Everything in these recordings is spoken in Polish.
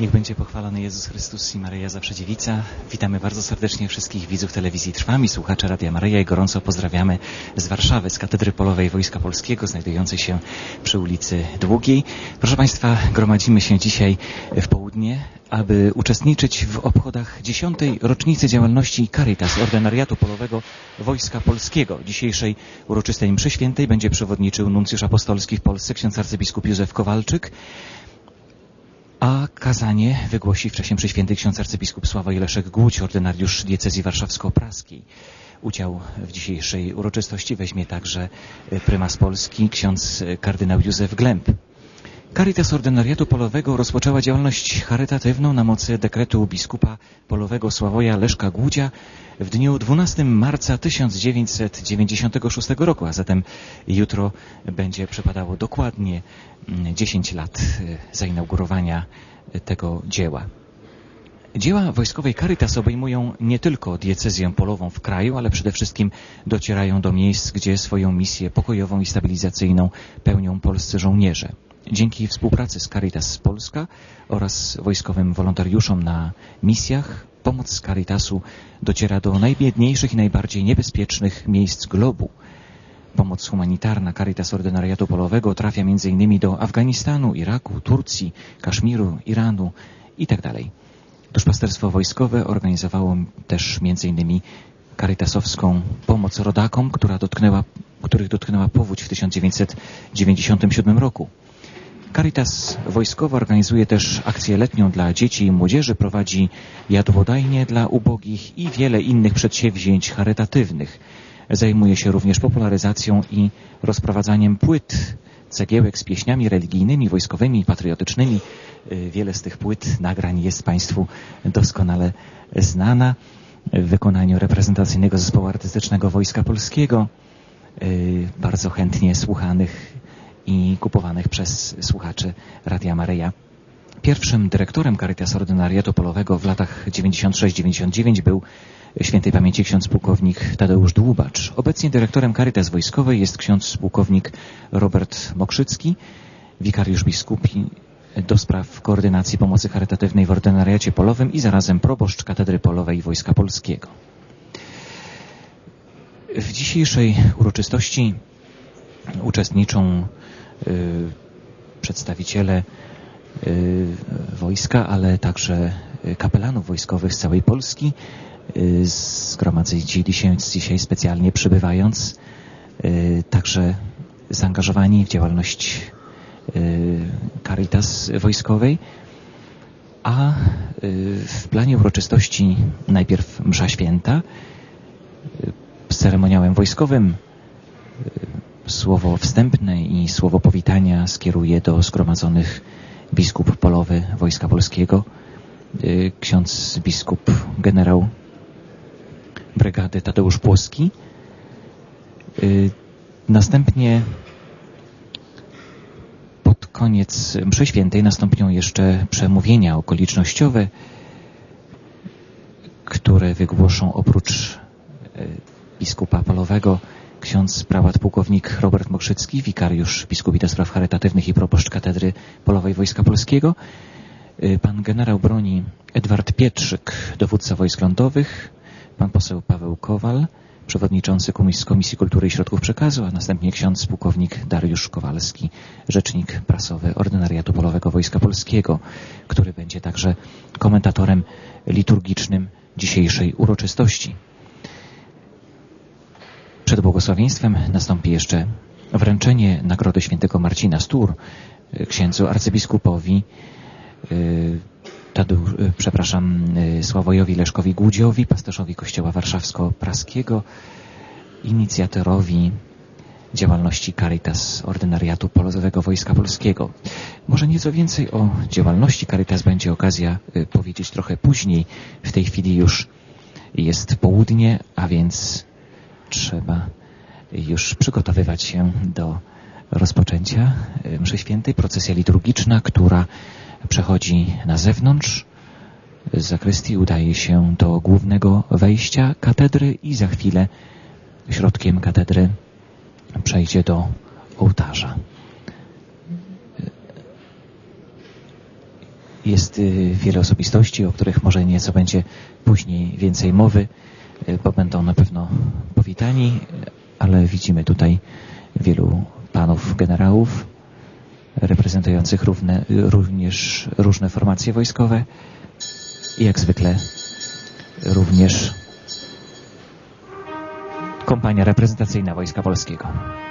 Niech będzie pochwalony Jezus Chrystus i Maryja Zawsze Dziewica. Witamy bardzo serdecznie wszystkich widzów telewizji Trwam i słuchaczy Radia Maryja i gorąco pozdrawiamy z Warszawy, z Katedry Polowej Wojska Polskiego, znajdującej się przy ulicy Długiej. Proszę Państwa, gromadzimy się dzisiaj w południe, aby uczestniczyć w obchodach 10. rocznicy działalności Caritas, Ordynariatu Polowego Wojska Polskiego. Dzisiejszej uroczystej mszy świętej będzie przewodniczył nuncjusz apostolski w Polsce, ksiądz arcybiskup Józef Kowalczyk, a kazanie wygłosi wcześniej mszy świętej ksiądz arcybiskup Sławoj Leszek Głódź, ordynariusz diecezji warszawsko-praskiej. Udział w dzisiejszej uroczystości weźmie także prymas Polski, ksiądz kardynał Józef Glemp. Caritas Ordynariatu Polowego rozpoczęła działalność charytatywną na mocy dekretu biskupa polowego Sławoja Leszka Głódzia w dniu 12 marca 1996 roku, a zatem jutro będzie przypadało dokładnie 10 lat zainaugurowania tego dzieła. Dzieła wojskowej Caritas obejmują nie tylko diecezję polową w kraju, ale przede wszystkim docierają do miejsc, gdzie swoją misję pokojową i stabilizacyjną pełnią polscy żołnierze. Dzięki współpracy z Caritas Polska oraz wojskowym wolontariuszom na misjach, pomoc z Caritasu dociera do najbiedniejszych i najbardziej niebezpiecznych miejsc globu. Pomoc humanitarna Caritas Ordynariatu Polowego trafia m.in. do Afganistanu, Iraku, Turcji, Kaszmiru, Iranu itd. Duszpasterstwo wojskowe organizowało też m.in. caritasowską pomoc rodakom, których dotknęła powódź w 1997 roku. Caritas wojskowa organizuje też akcję letnią dla dzieci i młodzieży, prowadzi jadłodajnie dla ubogich i wiele innych przedsięwzięć charytatywnych. Zajmuje się również popularyzacją i rozprowadzaniem płyt, cegiełek z pieśniami religijnymi, wojskowymi i patriotycznymi. Wiele z tych płyt, nagrań jest Państwu doskonale znana w wykonaniu reprezentacyjnego zespołu artystycznego Wojska Polskiego, bardzo chętnie słuchanych i kupowanych przez słuchaczy Radia Maryja. Pierwszym dyrektorem Caritas Ordynariatu Polowego w latach 96-99 był świętej pamięci ksiądz pułkownik Tadeusz Dłubacz. Obecnie dyrektorem Caritas Wojskowej jest ksiądz pułkownik Robert Mokrzycki, wikariusz biskupi do spraw koordynacji pomocy charytatywnej w Ordynariacie Polowym i zarazem proboszcz Katedry Polowej Wojska Polskiego. W dzisiejszej uroczystości uczestniczą przedstawiciele wojska, ale także kapelanów wojskowych z całej Polski. Zgromadzili się dzisiaj specjalnie przybywając, także zaangażowani w działalność Caritas wojskowej, a w planie uroczystości najpierw msza święta z ceremoniałem wojskowym. Słowo wstępne i słowo powitania skieruje do zgromadzonych biskup polowy Wojska Polskiego, ksiądz biskup generał brygady Tadeusz Płoski. Następnie pod koniec mszy świętej nastąpią jeszcze przemówienia okolicznościowe, które wygłoszą oprócz biskupa polowego ksiądz prałat pułkownik Robert Mokrzycki, wikariusz biskupi do spraw charytatywnych i proboszcz Katedry Polowej Wojska Polskiego, pan generał broni Edward Pietrzyk, dowódca wojsk lądowych, pan poseł Paweł Kowal, przewodniczący Komisji Kultury i Środków Przekazu, a następnie ksiądz pułkownik Dariusz Kowalski, rzecznik prasowy Ordynariatu Polowego Wojska Polskiego, który będzie także komentatorem liturgicznym dzisiejszej uroczystości. Przed błogosławieństwem nastąpi jeszcze wręczenie Nagrody Świętego Marcina Stur księdzu arcybiskupowi Sławojowi Leszkowi Głódziowi, pasterzowi Kościoła Warszawsko-Praskiego, inicjatorowi działalności Caritas Ordynariatu Polowego Wojska Polskiego. Może nieco więcej o działalności Caritas będzie okazja powiedzieć trochę później. W tej chwili już jest południe, a więc trzeba już przygotowywać się do rozpoczęcia mszy świętej. Procesja liturgiczna, która przechodzi na zewnątrz z zakrystii, udaje się do głównego wejścia katedry i za chwilę środkiem katedry przejdzie do ołtarza. Jest wiele osobistości, o których może nieco będzie później więcej mowy, bo będą na pewno powitani, ale widzimy tutaj wielu panów generałów, reprezentujących również różne formacje wojskowe i jak zwykle również kompania reprezentacyjna Wojska Polskiego.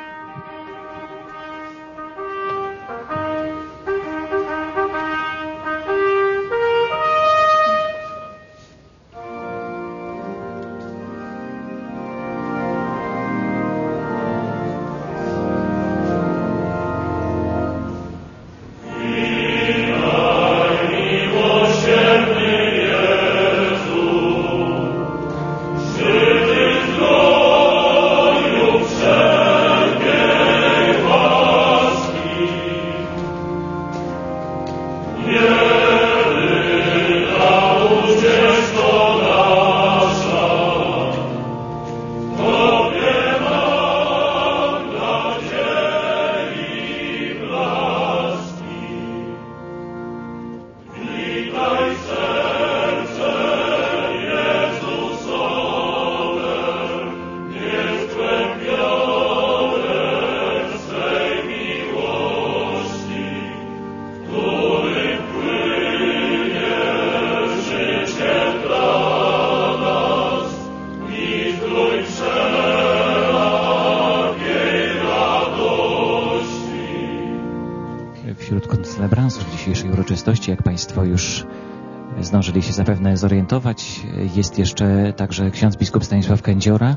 Dzisiejszej uroczystości, jak Państwo już zdążyli się zapewne zorientować, jest jeszcze także ksiądz biskup Stanisław Kędziora.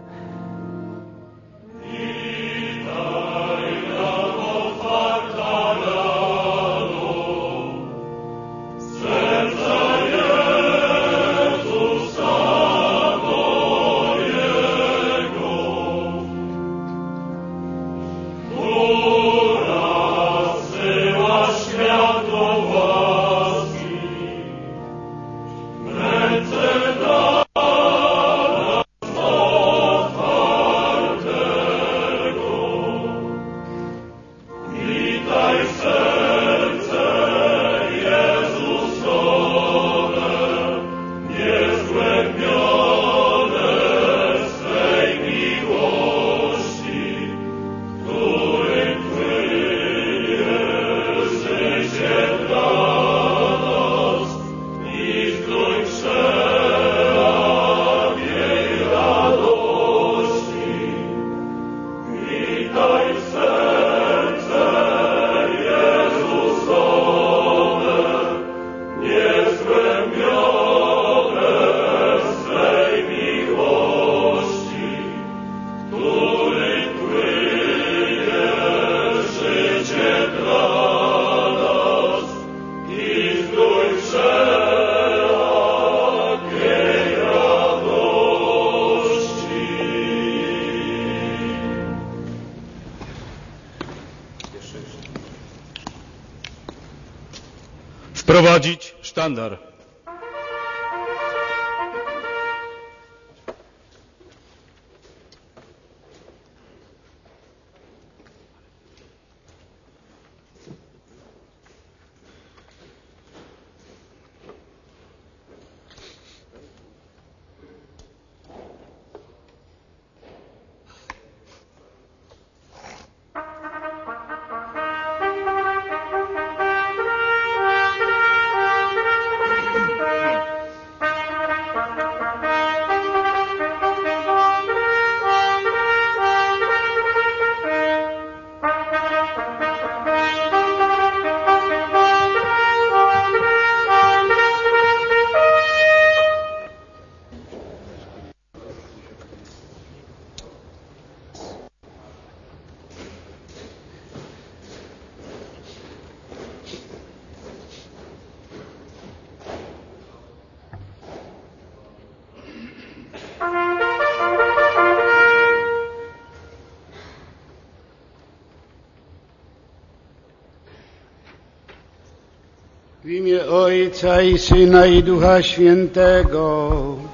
Wprowadzić sztandar. W imię Ojca i Syna i Ducha Świętego.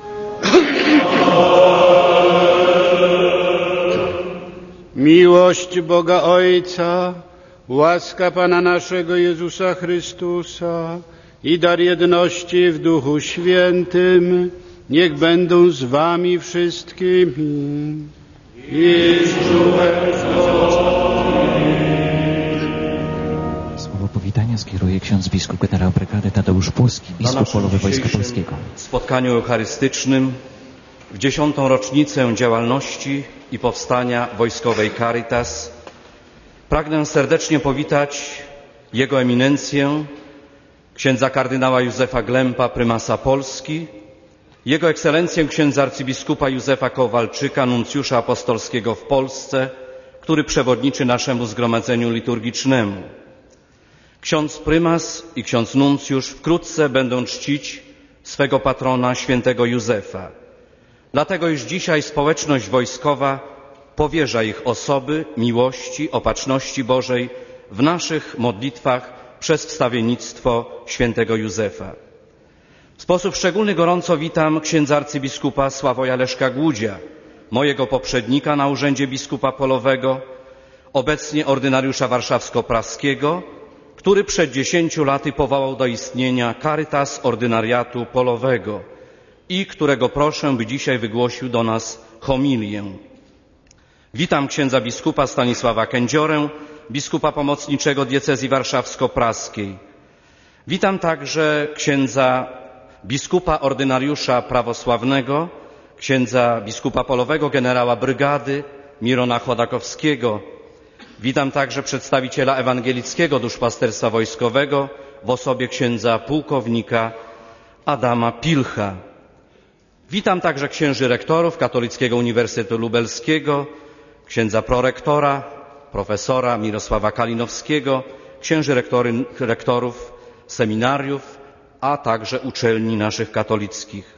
Miłość Boga Ojca, łaska Pana naszego Jezusa Chrystusa i dar jedności w Duchu Świętym niech będą z wami wszystkimi. Słowo powitania skieruje ksiądz biskup generał brygady Tadeusz Płoski, biskup polowy Wojska Polskiego. W spotkaniu eucharystycznym w 10. rocznicę działalności i powstania wojskowej Caritas pragnę serdecznie powitać Jego Eminencję, księdza kardynała Józefa Glempa, prymasa Polski, Jego Ekscelencję księdza arcybiskupa Józefa Kowalczyka, nuncjusza apostolskiego w Polsce, który przewodniczy naszemu zgromadzeniu liturgicznemu. Ksiądz prymas i ksiądz nuncjusz wkrótce będą czcić swego patrona, świętego Józefa. Dlatego już dzisiaj społeczność wojskowa powierza ich osoby, miłości, opatrzności Bożej w naszych modlitwach przez wstawiennictwo świętego Józefa. W sposób szczególny gorąco witam księdza arcybiskupa Sławoja Leszka Głudzia, mojego poprzednika na urzędzie biskupa polowego, obecnie ordynariusza warszawsko-praskiego, który przed 10 laty powołał do istnienia Caritas Ordynariatu Polowego i którego proszę, by dzisiaj wygłosił do nas homilię. Witam księdza biskupa Stanisława Kędziorę, biskupa pomocniczego diecezji warszawsko-praskiej. Witam także księdza biskupa ordynariusza prawosławnego, księdza biskupa polowego generała brygady Mirona Chodakowskiego. Witam także przedstawiciela ewangelickiego duszpasterstwa wojskowego w osobie księdza pułkownika Adama Pilcha. Witam także księży rektorów Katolickiego Uniwersytetu Lubelskiego, księdza prorektora, profesora Mirosława Kalinowskiego, księży rektorów seminariów, a także uczelni naszych katolickich.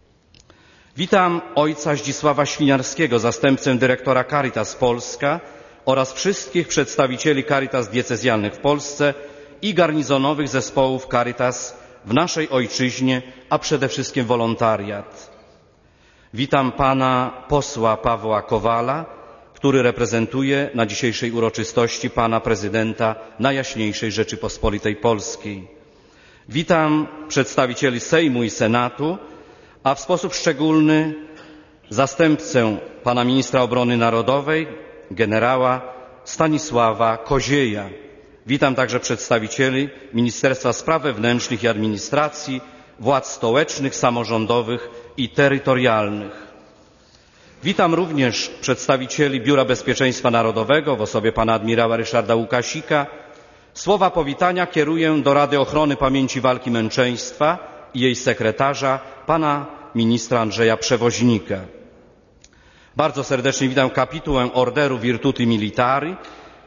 Witam ojca Zdzisława Świniarskiego, zastępcę dyrektora Caritas Polska oraz wszystkich przedstawicieli Caritas diecezjalnych w Polsce i garnizonowych zespołów Caritas w naszej ojczyźnie, a przede wszystkim wolontariat. Witam pana posła Pawła Kowala, który reprezentuje na dzisiejszej uroczystości pana prezydenta Najjaśniejszej Rzeczypospolitej Polskiej. Witam przedstawicieli Sejmu i Senatu, a w sposób szczególny zastępcę pana ministra obrony narodowej, generała Stanisława Kozieja. Witam także przedstawicieli Ministerstwa Spraw Wewnętrznych i Administracji, władz stołecznych, samorządowych i terytorialnych. Witam również przedstawicieli Biura Bezpieczeństwa Narodowego w osobie pana admirała Ryszarda Łukasika. Słowa powitania kieruję do Rady Ochrony Pamięci Walki Męczeństwa i jej sekretarza, pana ministra Andrzeja Przewoźnika. Bardzo serdecznie witam kapitułę Orderu Virtuti Militari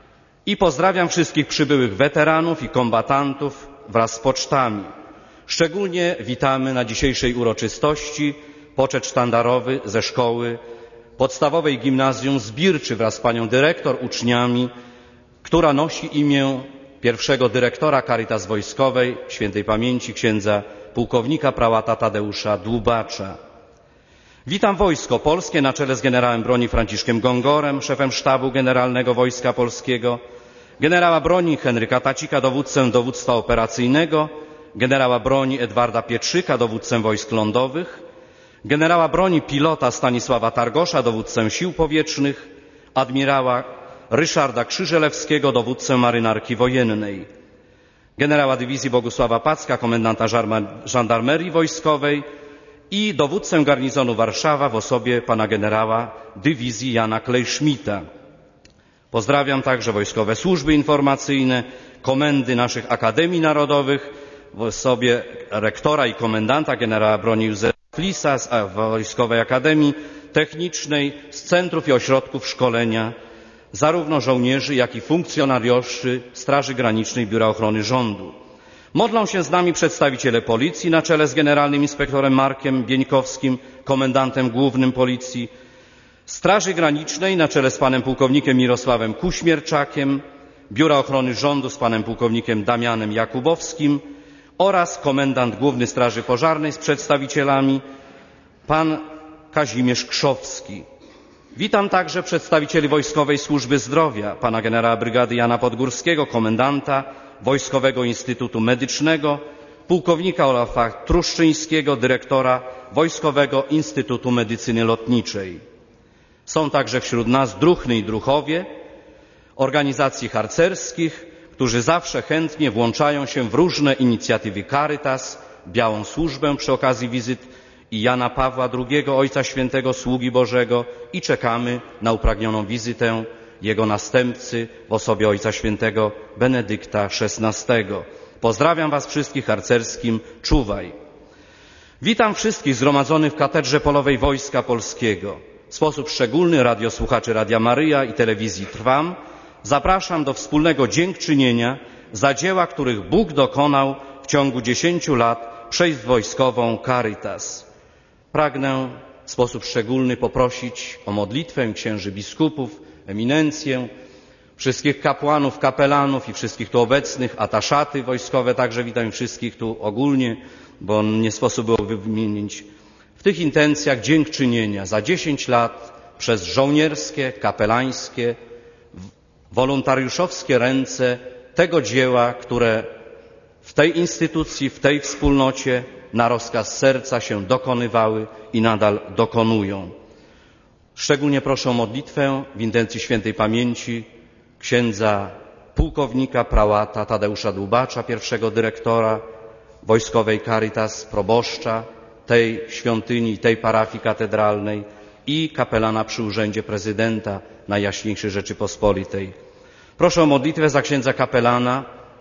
i pozdrawiam wszystkich przybyłych weteranów i kombatantów wraz z pocztami. Szczególnie witamy na dzisiejszej uroczystości poczet sztandarowy ze szkoły podstawowej Gimnazjum Zbirczy wraz z panią dyrektor, uczniami, która nosi imię pierwszego dyrektora Caritas Wojskowej, świętej pamięci księdza pułkownika prałata Tadeusza Dłubacza. Witam Wojsko Polskie na czele z generałem broni Franciszkiem Gongorem, szefem sztabu generalnego Wojska Polskiego, generała broni Henryka Tacika, dowódcę dowództwa operacyjnego, generała broni Edwarda Pietrzyka, dowódcę wojsk lądowych, generała broni pilota Stanisława Targosza, dowódcę sił powietrznych, admirała Ryszarda Krzyżelewskiego, dowódcę marynarki wojennej, generała dywizji Bogusława Packa, komendanta żandarmerii wojskowej i dowódcę garnizonu Warszawa w osobie pana generała dywizji Jana Klejszmita. Pozdrawiam także wojskowe służby informacyjne, komendy naszych akademii narodowych w osobie rektora i komendanta generała broni Józefa Flisa z Wojskowej Akademii Technicznej, z centrów i ośrodków szkolenia zarówno żołnierzy, jak i funkcjonariuszy Straży Granicznej Biura Ochrony Rządu. Modlą się z nami przedstawiciele Policji na czele z generalnym inspektorem Markiem Bieńkowskim, komendantem głównym Policji, Straży Granicznej na czele z panem pułkownikiem Mirosławem Kuśmierczakiem, Biura Ochrony Rządu z panem pułkownikiem Damianem Jakubowskim oraz komendant główny Straży Pożarnej z przedstawicielami, pan Kazimierz Krzowski. Witam także przedstawicieli Wojskowej Służby Zdrowia, pana generała brygady Jana Podgórskiego, komendanta Wojskowego Instytutu Medycznego pułkownika Olafa Truszczyńskiego, dyrektora Wojskowego Instytutu Medycyny Lotniczej. Są także wśród nas druhny i druhowie organizacji harcerskich, którzy zawsze chętnie włączają się w różne inicjatywy Caritas, Białą Służbę przy okazji wizyt i Jana Pawła II, Ojca Świętego, Sługi Bożego, i czekamy na upragnioną wizytę jego następcy w osobie Ojca Świętego Benedykta XVI. Pozdrawiam Was wszystkich harcerskim Czuwaj. Witam wszystkich zgromadzonych w Katedrze Polowej Wojska Polskiego. W sposób szczególny radiosłuchaczy Radia Maryja i telewizji Trwam zapraszam do wspólnego dziękczynienia za dzieła, których Bóg dokonał w ciągu 10 lat przez wojskową Caritas. Pragnę w sposób szczególny poprosić o modlitwę księży biskupów, eminencję, wszystkich kapłanów, kapelanów i wszystkich tu obecnych, ataszaty wojskowe, także witam wszystkich tu ogólnie, bo nie sposób było wymienić, w tych intencjach dziękczynienia za 10 lat przez żołnierskie, kapelańskie, wolontariuszowskie ręce tego dzieła, które w tej instytucji, w tej wspólnocie na rozkaz serca się dokonywały i nadal dokonują. Szczególnie proszę o modlitwę w intencji świętej pamięci księdza pułkownika prałata Tadeusza Dłubacza, pierwszego dyrektora Wojskowej Caritas, proboszcza tej świątyni i tej parafii katedralnej i kapelana przy urzędzie prezydenta Najjaśniejszej Rzeczypospolitej. Proszę o modlitwę za księdza kapelana,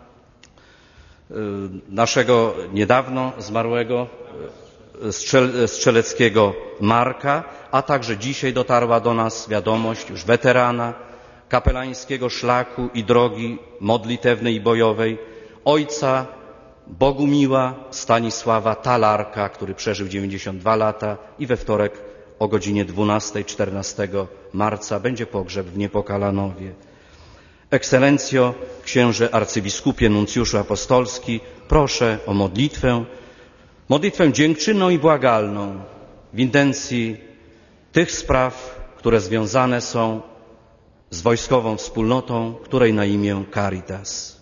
naszego niedawno zmarłego strzeleckiego Marka, a także dzisiaj dotarła do nas wiadomość już weterana kapelańskiego szlaku i drogi modlitewnej i bojowej, ojca Bogumiła Stanisława Talarka, który przeżył 92 lata i we wtorek o godzinie 12, 14 marca będzie pogrzeb w Niepokalanowie. Ekscelencjo, księże arcybiskupie, nuncjuszu apostolski, proszę o modlitwę dziękczynną i błagalną w intencji tych spraw, które związane są z wojskową wspólnotą, której na imię Caritas.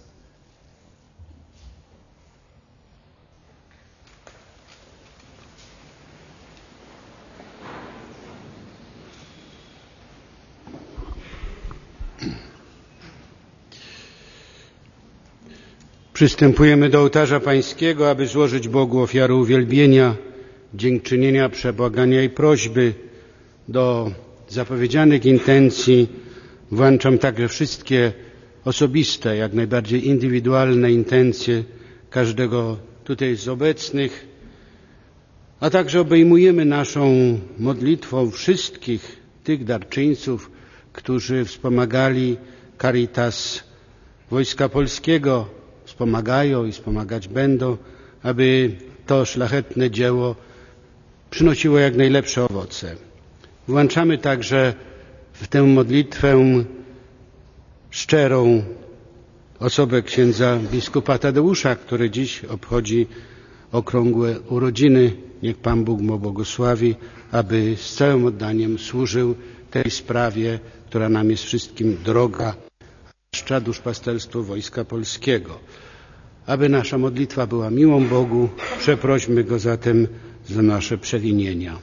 Przystępujemy do ołtarza pańskiego, aby złożyć Bogu ofiarę uwielbienia, dziękczynienia, przebłagania i prośby. Do zapowiedzianych intencji włączam także wszystkie osobiste, jak najbardziej indywidualne intencje każdego tutaj z obecnych, a także obejmujemy naszą modlitwą wszystkich tych darczyńców, którzy wspomagali Caritas Wojska Polskiego, wspomagają i wspomagać będą, aby to szlachetne dzieło przynosiło jak najlepsze owoce. Włączamy także w tę modlitwę szczerą osobę księdza biskupa Tadeusza, który dziś obchodzi okrągłe urodziny. Niech Pan Bóg mu błogosławi, aby z całym oddaniem służył tej sprawie, która nam jest wszystkim droga, zwłaszcza duszpasterstwu Wojska Polskiego. Aby nasza modlitwa była miłą Bogu, przeprośmy Go zatem za nasze przewinienia.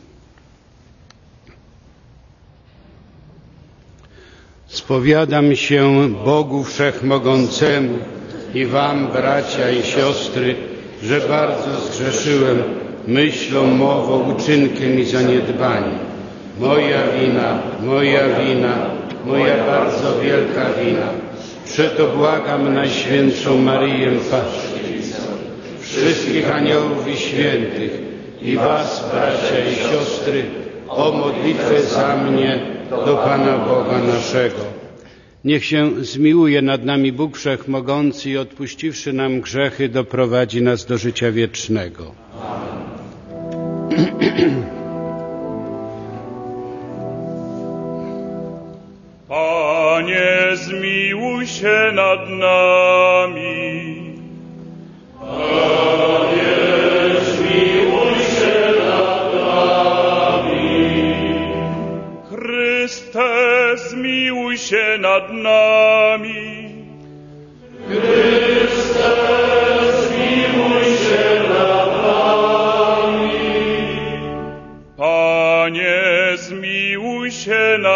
Spowiadam się Bogu Wszechmogącemu i wam, bracia i siostry, że bardzo zgrzeszyłem myślą, mową, uczynkiem i zaniedbaniem. Moja wina, moja bardzo wielka wina. Przeto błagam Najświętszą Maryję Patrznicę, wszystkich aniołów i świętych i was, bracia i siostry, o modlitwę za mnie do Pana Boga naszego. Niech się zmiłuje nad nami Bóg Wszechmogący i odpuściwszy nam grzechy, doprowadzi nas do życia wiecznego. Panie, zmiłuj się nad nami. Panie, zmiłuj się nad nami. Chryste, zmiłuj się nad nami. Chryste, zmiłuj się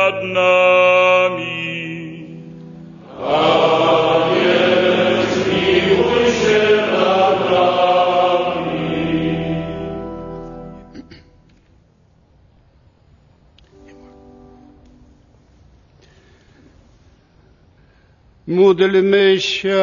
nad nami. Panie, zmiłuj się nad nami. Módlmy się.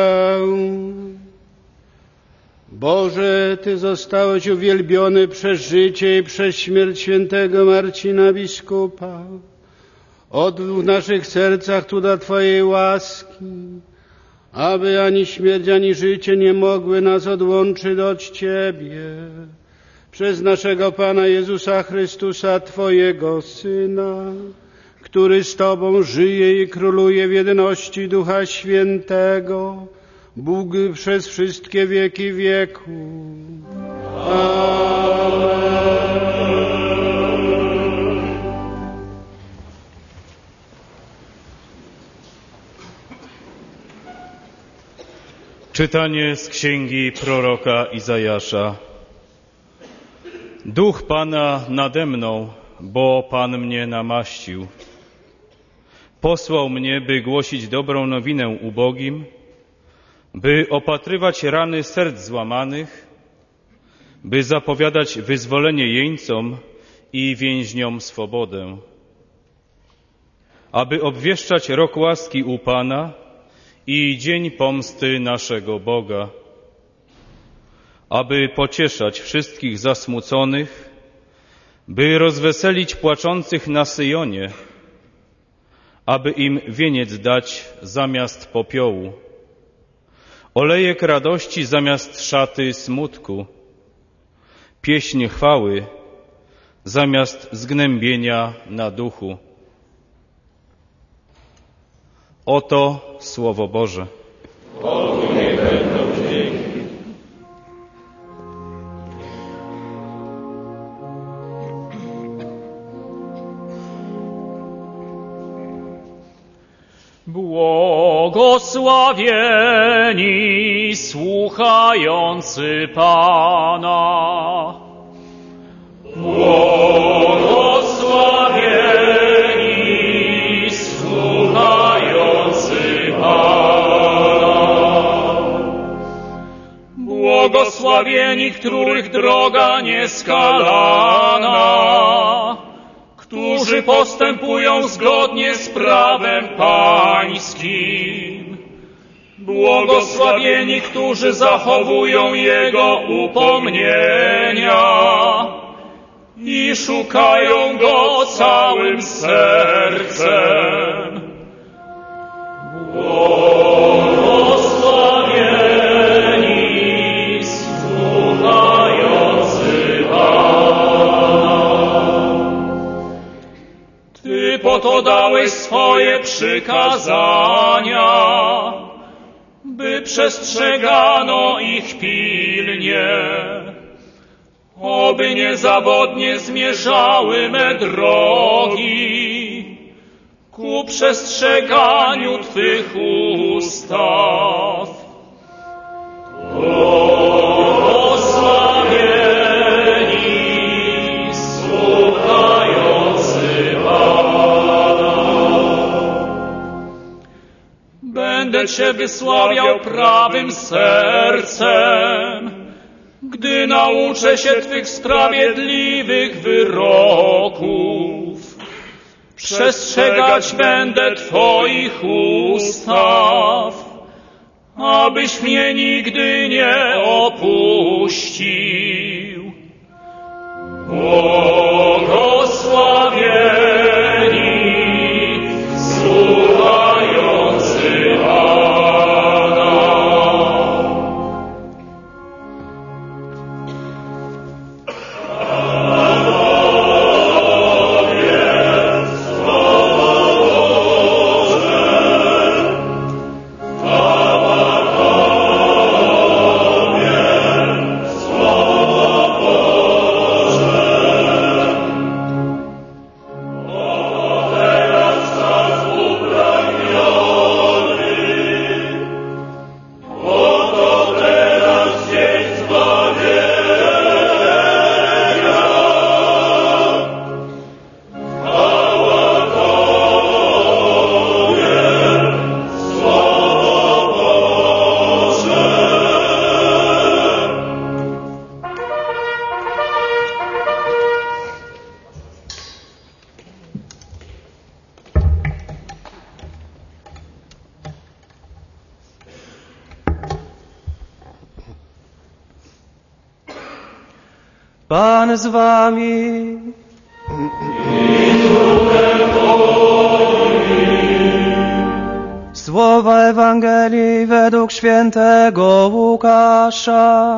Boże, Ty zostałeś uwielbiony przez życie i przez śmierć świętego Marcina biskupa. Odłóż w naszych sercach cuda Twojej łaski, aby ani śmierć, ani życie nie mogły nas odłączyć od Ciebie. Przez naszego Pana Jezusa Chrystusa, Twojego Syna, który z Tobą żyje i króluje w jedności Ducha Świętego, Bóg przez wszystkie wieki wieków. Amen. Czytanie z księgi proroka Izajasza. Duch Pana nade mną, bo Pan mnie namaścił. Posłał mnie, by głosić dobrą nowinę ubogim, by opatrywać rany serc złamanych, by zapowiadać wyzwolenie jeńcom i więźniom swobodę, aby obwieszczać rok łaski u Pana i dzień pomsty naszego Boga, aby pocieszać wszystkich zasmuconych, by rozweselić płaczących na Syjonie, aby im wieniec dać zamiast popiołu, olejek radości zamiast szaty smutku, pieśń chwały zamiast zgnębienia na duchu. Oto Słowo Boże. Bogu niech będą dzięki. Błogosławieni słuchający Pana. Błogosławieni słuchający Pana. Błogosławieni, których droga nieskalana, którzy postępują zgodnie z prawem Pańskim. Błogosławieni, którzy zachowują Jego upomnienia i szukają Go całym sercem. Błogosławieni słuchający Ty po to dałeś swoje przykazania, by przestrzegano ich pilnie, oby niezawodnie zmierzały me drogi ku przestrzeganiu Twych ustaw. Błogosławieni słuchający Będę Cię wysławiał prawym sercem, gdy nauczę się Twych sprawiedliwych wyroków. Przestrzegać będę Twoich ustaw, abyś mnie nigdy nie opuścił. Błogosławieni słuchający Pana. Słowo Pan z wami. Słowa Ewangelii według świętego Łukasza.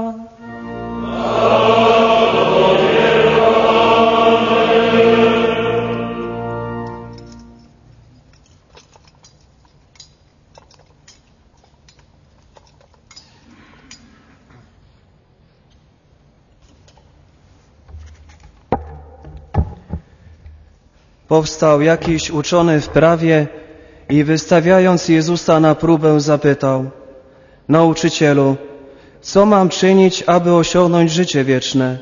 Powstał jakiś uczony w prawie i wystawiając Jezusa na próbę zapytał: Nauczycielu, co mam czynić, aby osiągnąć życie wieczne?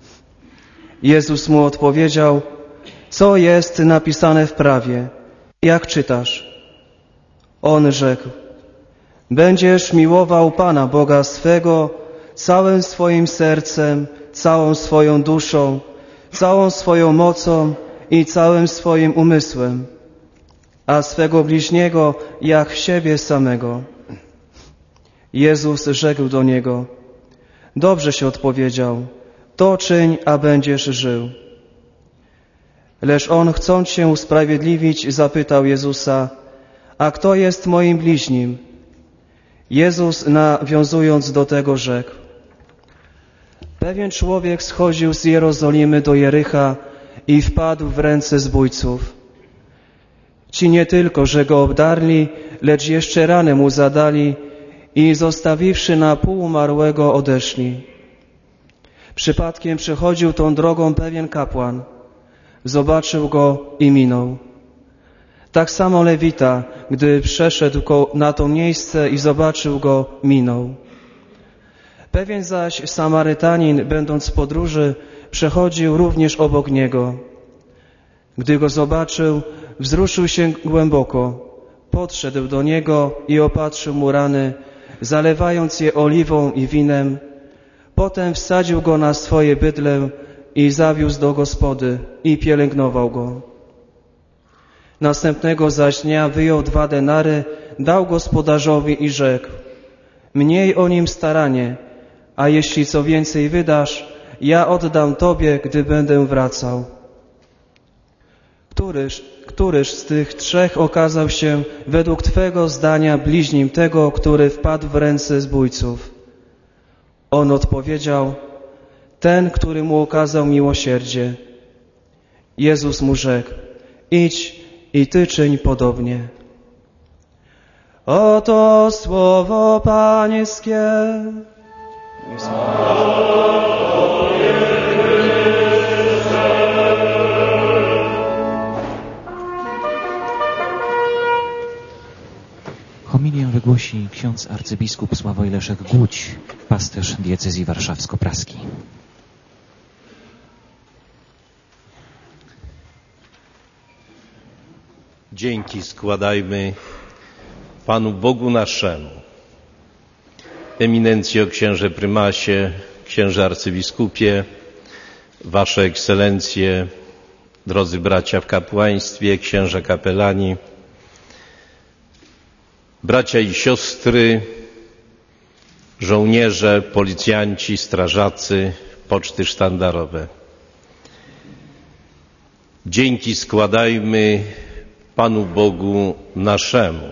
Jezus mu odpowiedział: co jest napisane w prawie? Jak czytasz? On rzekł: będziesz miłował Pana Boga swego całym swoim sercem, całą swoją duszą, całą swoją mocą i całym swoim umysłem, a swego bliźniego jak siebie samego. Jezus rzekł do niego: dobrze się odpowiedział, to czyń, a będziesz żył. Lecz on, chcąc się usprawiedliwić, zapytał Jezusa: a kto jest moim bliźnim? Jezus, nawiązując do tego, rzekł: pewien człowiek schodził z Jerozolimy do Jericha i wpadł w ręce zbójców. Ci nie tylko, że go obdarli, lecz jeszcze ranę mu zadali i zostawiwszy na pół umarłego, odeszli. Przypadkiem przechodził tą drogą pewien kapłan. Zobaczył go i minął. Tak samo Lewita, gdy przeszedł na to miejsce i zobaczył go, minął. Pewien zaś Samarytanin, będąc w podróży, przechodził również obok niego. Gdy go zobaczył, wzruszył się głęboko, podszedł do niego i opatrzył mu rany, zalewając je oliwą i winem. Potem wsadził go na swoje bydlę i zawiózł do gospody i pielęgnował go. Następnego zaś dnia wyjął 2 denary, dał gospodarzowi i rzekł: mniej o nim staranie, a jeśli co więcej wydasz, ja oddam tobie, gdy będę wracał. Któryż z tych 3 okazał się według twego zdania bliźnim tego, który wpadł w ręce zbójców? On odpowiedział: ten, który mu okazał miłosierdzie. Jezus mu rzekł: idź i ty czyń podobnie. Oto słowo Pańskie. Homilię wygłosi ksiądz arcybiskup Sławoj Leszek Głódź, pasterz diecezji warszawsko-praskiej. Dzięki składajmy Panu Bogu naszemu. Eminencjo, księże prymasie, księże arcybiskupie, Wasze ekscelencje, drodzy bracia w kapłaństwie, księże kapelani, bracia i siostry, żołnierze, policjanci, strażacy, poczty sztandarowe. Dzięki składajmy Panu Bogu naszemu.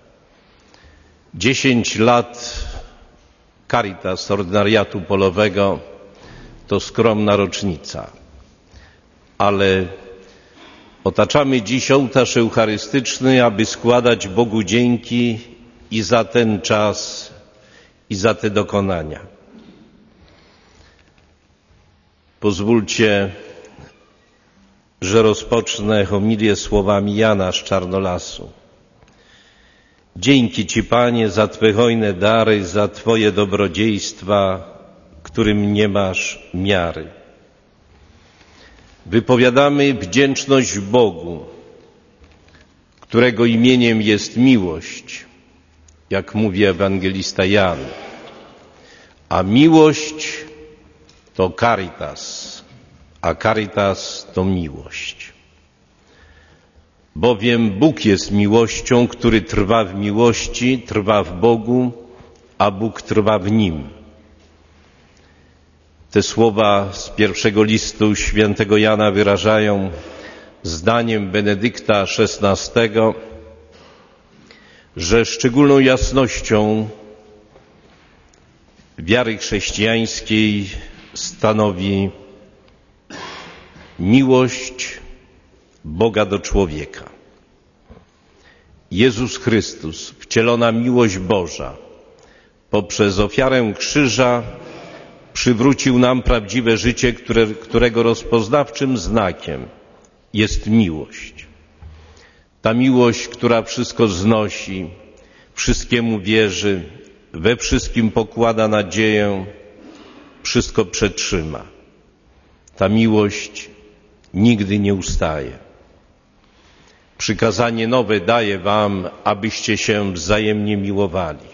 10 lat Caritas Ordynariatu Polowego to skromna rocznica, ale otaczamy dziś ołtarz eucharystyczny, aby składać Bogu dzięki i za ten czas, i za te dokonania. Pozwólcie, że rozpocznę homilię słowami Jana z Czarnolasu. Dzięki Ci, Panie, za Twe hojne dary, za Twoje dobrodziejstwa, którym nie masz miary. Wypowiadamy wdzięczność Bogu, którego imieniem jest miłość, jak mówi ewangelista Jan. A miłość to caritas, a caritas to miłość. Bowiem Bóg jest miłością, który trwa w miłości, trwa w Bogu, a Bóg trwa w Nim. Te słowa z pierwszego listu świętego Jana wyrażają zdaniem Benedykta XVI, że szczególną jasnością wiary chrześcijańskiej stanowi miłość Boga do człowieka. Jezus Chrystus, wcielona miłość Boża, poprzez ofiarę krzyża przywrócił nam prawdziwe życie, którego rozpoznawczym znakiem jest miłość. Ta miłość, która wszystko znosi, wszystkiemu wierzy, we wszystkim pokłada nadzieję, wszystko przetrzyma. Ta miłość nigdy nie ustaje. Przykazanie nowe daję wam, abyście się wzajemnie miłowali.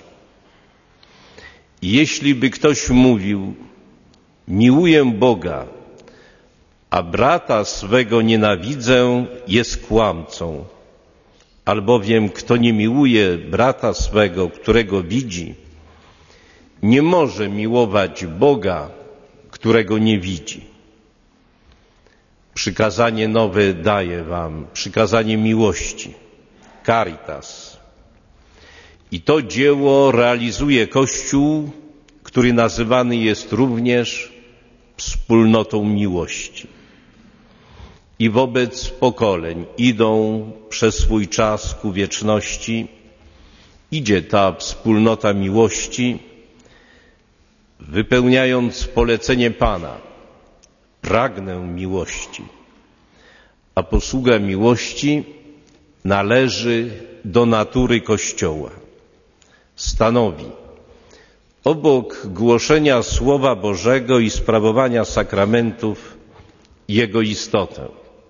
Jeśli by ktoś mówił, miłuję Boga, a brata swego nienawidzę, jest kłamcą. Albowiem kto nie miłuje brata swego, którego widzi, nie może miłować Boga, którego nie widzi. Przykazanie nowe daję wam, przykazanie miłości, caritas. I to dzieło realizuje Kościół, który nazywany jest również wspólnotą miłości. I wobec pokoleń idą przez swój czas ku wieczności, idzie ta wspólnota miłości, wypełniając polecenie Pana. Pragnę miłości, a posługa miłości należy do natury Kościoła. Stanowi obok głoszenia Słowa Bożego i sprawowania sakramentów jego istotę.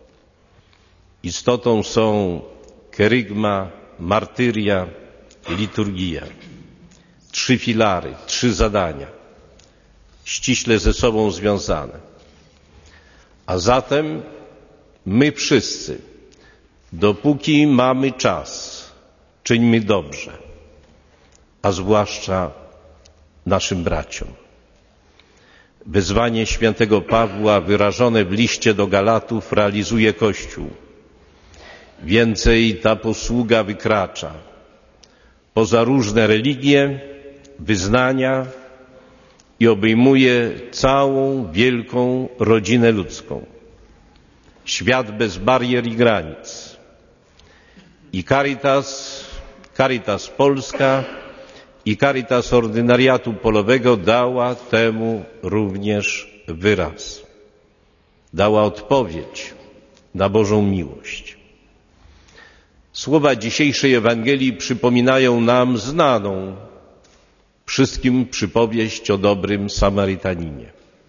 Istotą są kerygma, martyria, liturgia. 3 filary, 3 zadania, ściśle ze sobą związane. A zatem my wszyscy, dopóki mamy czas, czyńmy dobrze, a zwłaszcza naszym braciom. Wezwanie świętego Pawła wyrażone w liście do Galatów realizuje Kościół. Więcej ta posługa wykracza poza różne religie, wyznania i obejmuje całą wielką rodzinę ludzką. Świat bez barier i granic. I Caritas Polska i Caritas Ordynariatu Polowego dała temu również wyraz. Dała odpowiedź na Bożą miłość. Słowa dzisiejszej Ewangelii przypominają nam znaną wszystkim przypowieść o dobrym Samarytaninie.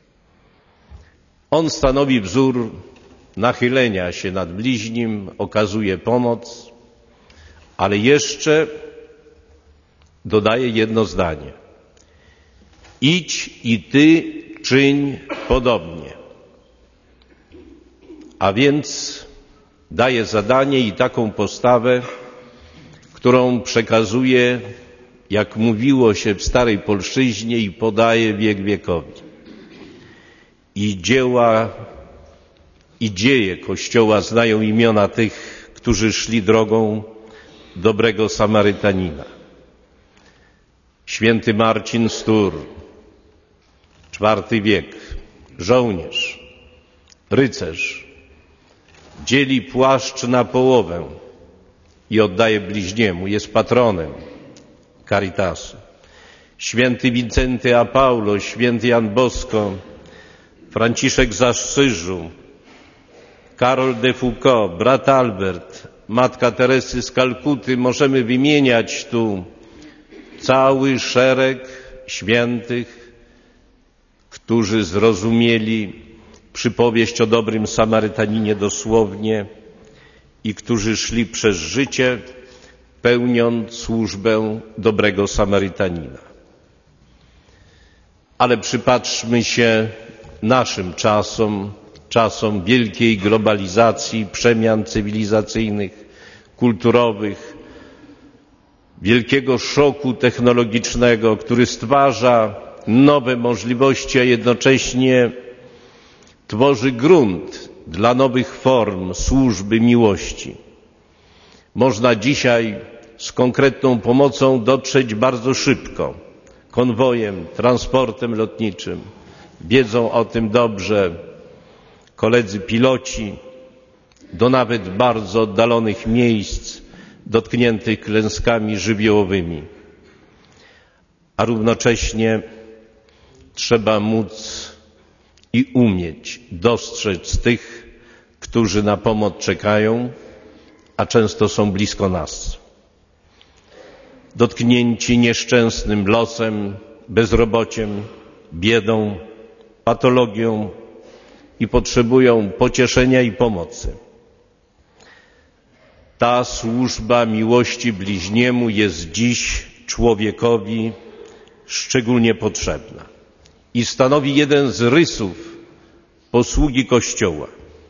On stanowi wzór nachylenia się nad bliźnim, okazuje pomoc, ale jeszcze dodaje jedno zdanie. Idź i ty czyń podobnie. A więc daje zadanie i taką postawę, którą przekazuje, jak mówiło się w starej polszczyźnie, i podaje wiek wiekowi. I dzieła i dzieje Kościoła znają imiona tych, którzy szli drogą dobrego Samarytanina. Święty Marcin z Tours, IV wiek, żołnierz, rycerz, dzieli płaszcz na połowę i oddaje bliźniemu, jest patronem Caritasu. Święty Wincenty a Paulo, święty Jan Bosko, Franciszek z Asyżu, Karol de Foucault, brat Albert, matka Teresy z Kalkuty. Możemy wymieniać tu cały szereg świętych, którzy zrozumieli przypowieść o dobrym Samarytaninie dosłownie i którzy szli przez życie, pełniąc służbę dobrego Samarytanina. Ale przypatrzmy się naszym czasom wielkiej globalizacji, przemian cywilizacyjnych, kulturowych, wielkiego szoku technologicznego, który stwarza nowe możliwości, a jednocześnie tworzy grunt dla nowych form służby miłości. Można dzisiaj z konkretną pomocą dotrzeć bardzo szybko, konwojem, transportem lotniczym. Wiedzą o tym dobrze koledzy piloci, do nawet bardzo oddalonych miejsc dotkniętych klęskami żywiołowymi. A równocześnie trzeba móc i umieć dostrzec tych, którzy na pomoc czekają, a często są blisko nas. Dotknięci nieszczęsnym losem, bezrobociem, biedą, patologią i potrzebują pocieszenia i pomocy. Ta służba miłości bliźniemu jest dziś człowiekowi szczególnie potrzebna i stanowi jeden z rysów posługi Kościoła.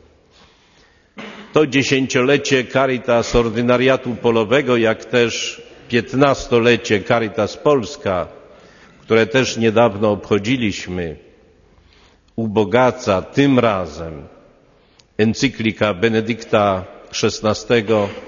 To dziesięciolecie Caritas Ordynariatu Polowego, jak też 15-lecie Caritas Polska, które też niedawno obchodziliśmy, ubogaca tym razem encyklika Benedykta XVI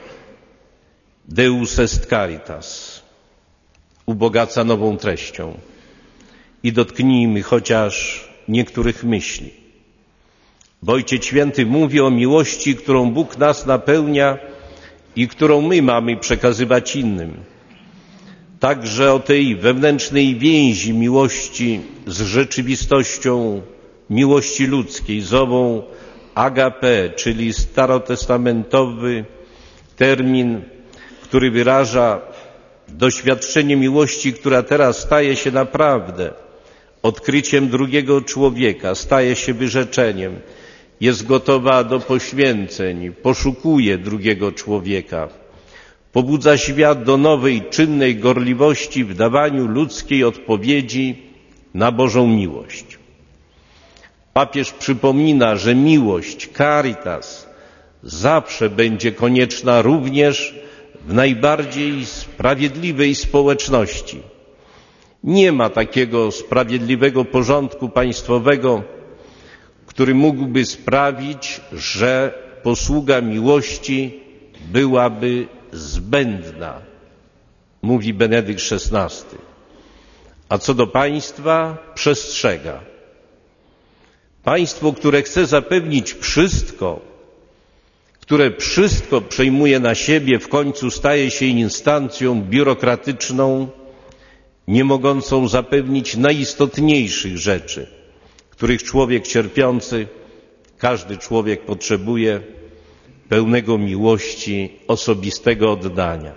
Deus est Caritas. Ubogaca nową treścią i dotknijmy chociaż niektórych myśli. Bo Ojciec Święty mówi o miłości, którą Bóg nas napełnia i którą my mamy przekazywać innym. Także o tej wewnętrznej więzi miłości z rzeczywistością miłości ludzkiej, z ową agape, czyli starotestamentowy termin, który wyraża doświadczenie miłości, która teraz staje się naprawdę odkryciem drugiego człowieka, staje się wyrzeczeniem, jest gotowa do poświęceń, poszukuje drugiego człowieka. Pobudza świat do nowej, czynnej gorliwości w dawaniu ludzkiej odpowiedzi na Bożą miłość. Papież przypomina, że miłość, caritas, zawsze będzie konieczna również w najbardziej sprawiedliwej społeczności. Nie ma takiego sprawiedliwego porządku państwowego, który mógłby sprawić, że posługa miłości byłaby zbędna, mówi Benedykt XVI. A co do państwa, przestrzega. Państwo, które chce zapewnić wszystko, które wszystko przejmuje na siebie, w końcu staje się instancją biurokratyczną, nie mogącą zapewnić najistotniejszych rzeczy, których człowiek cierpiący, każdy człowiek potrzebuje, pełnego miłości, osobistego oddania.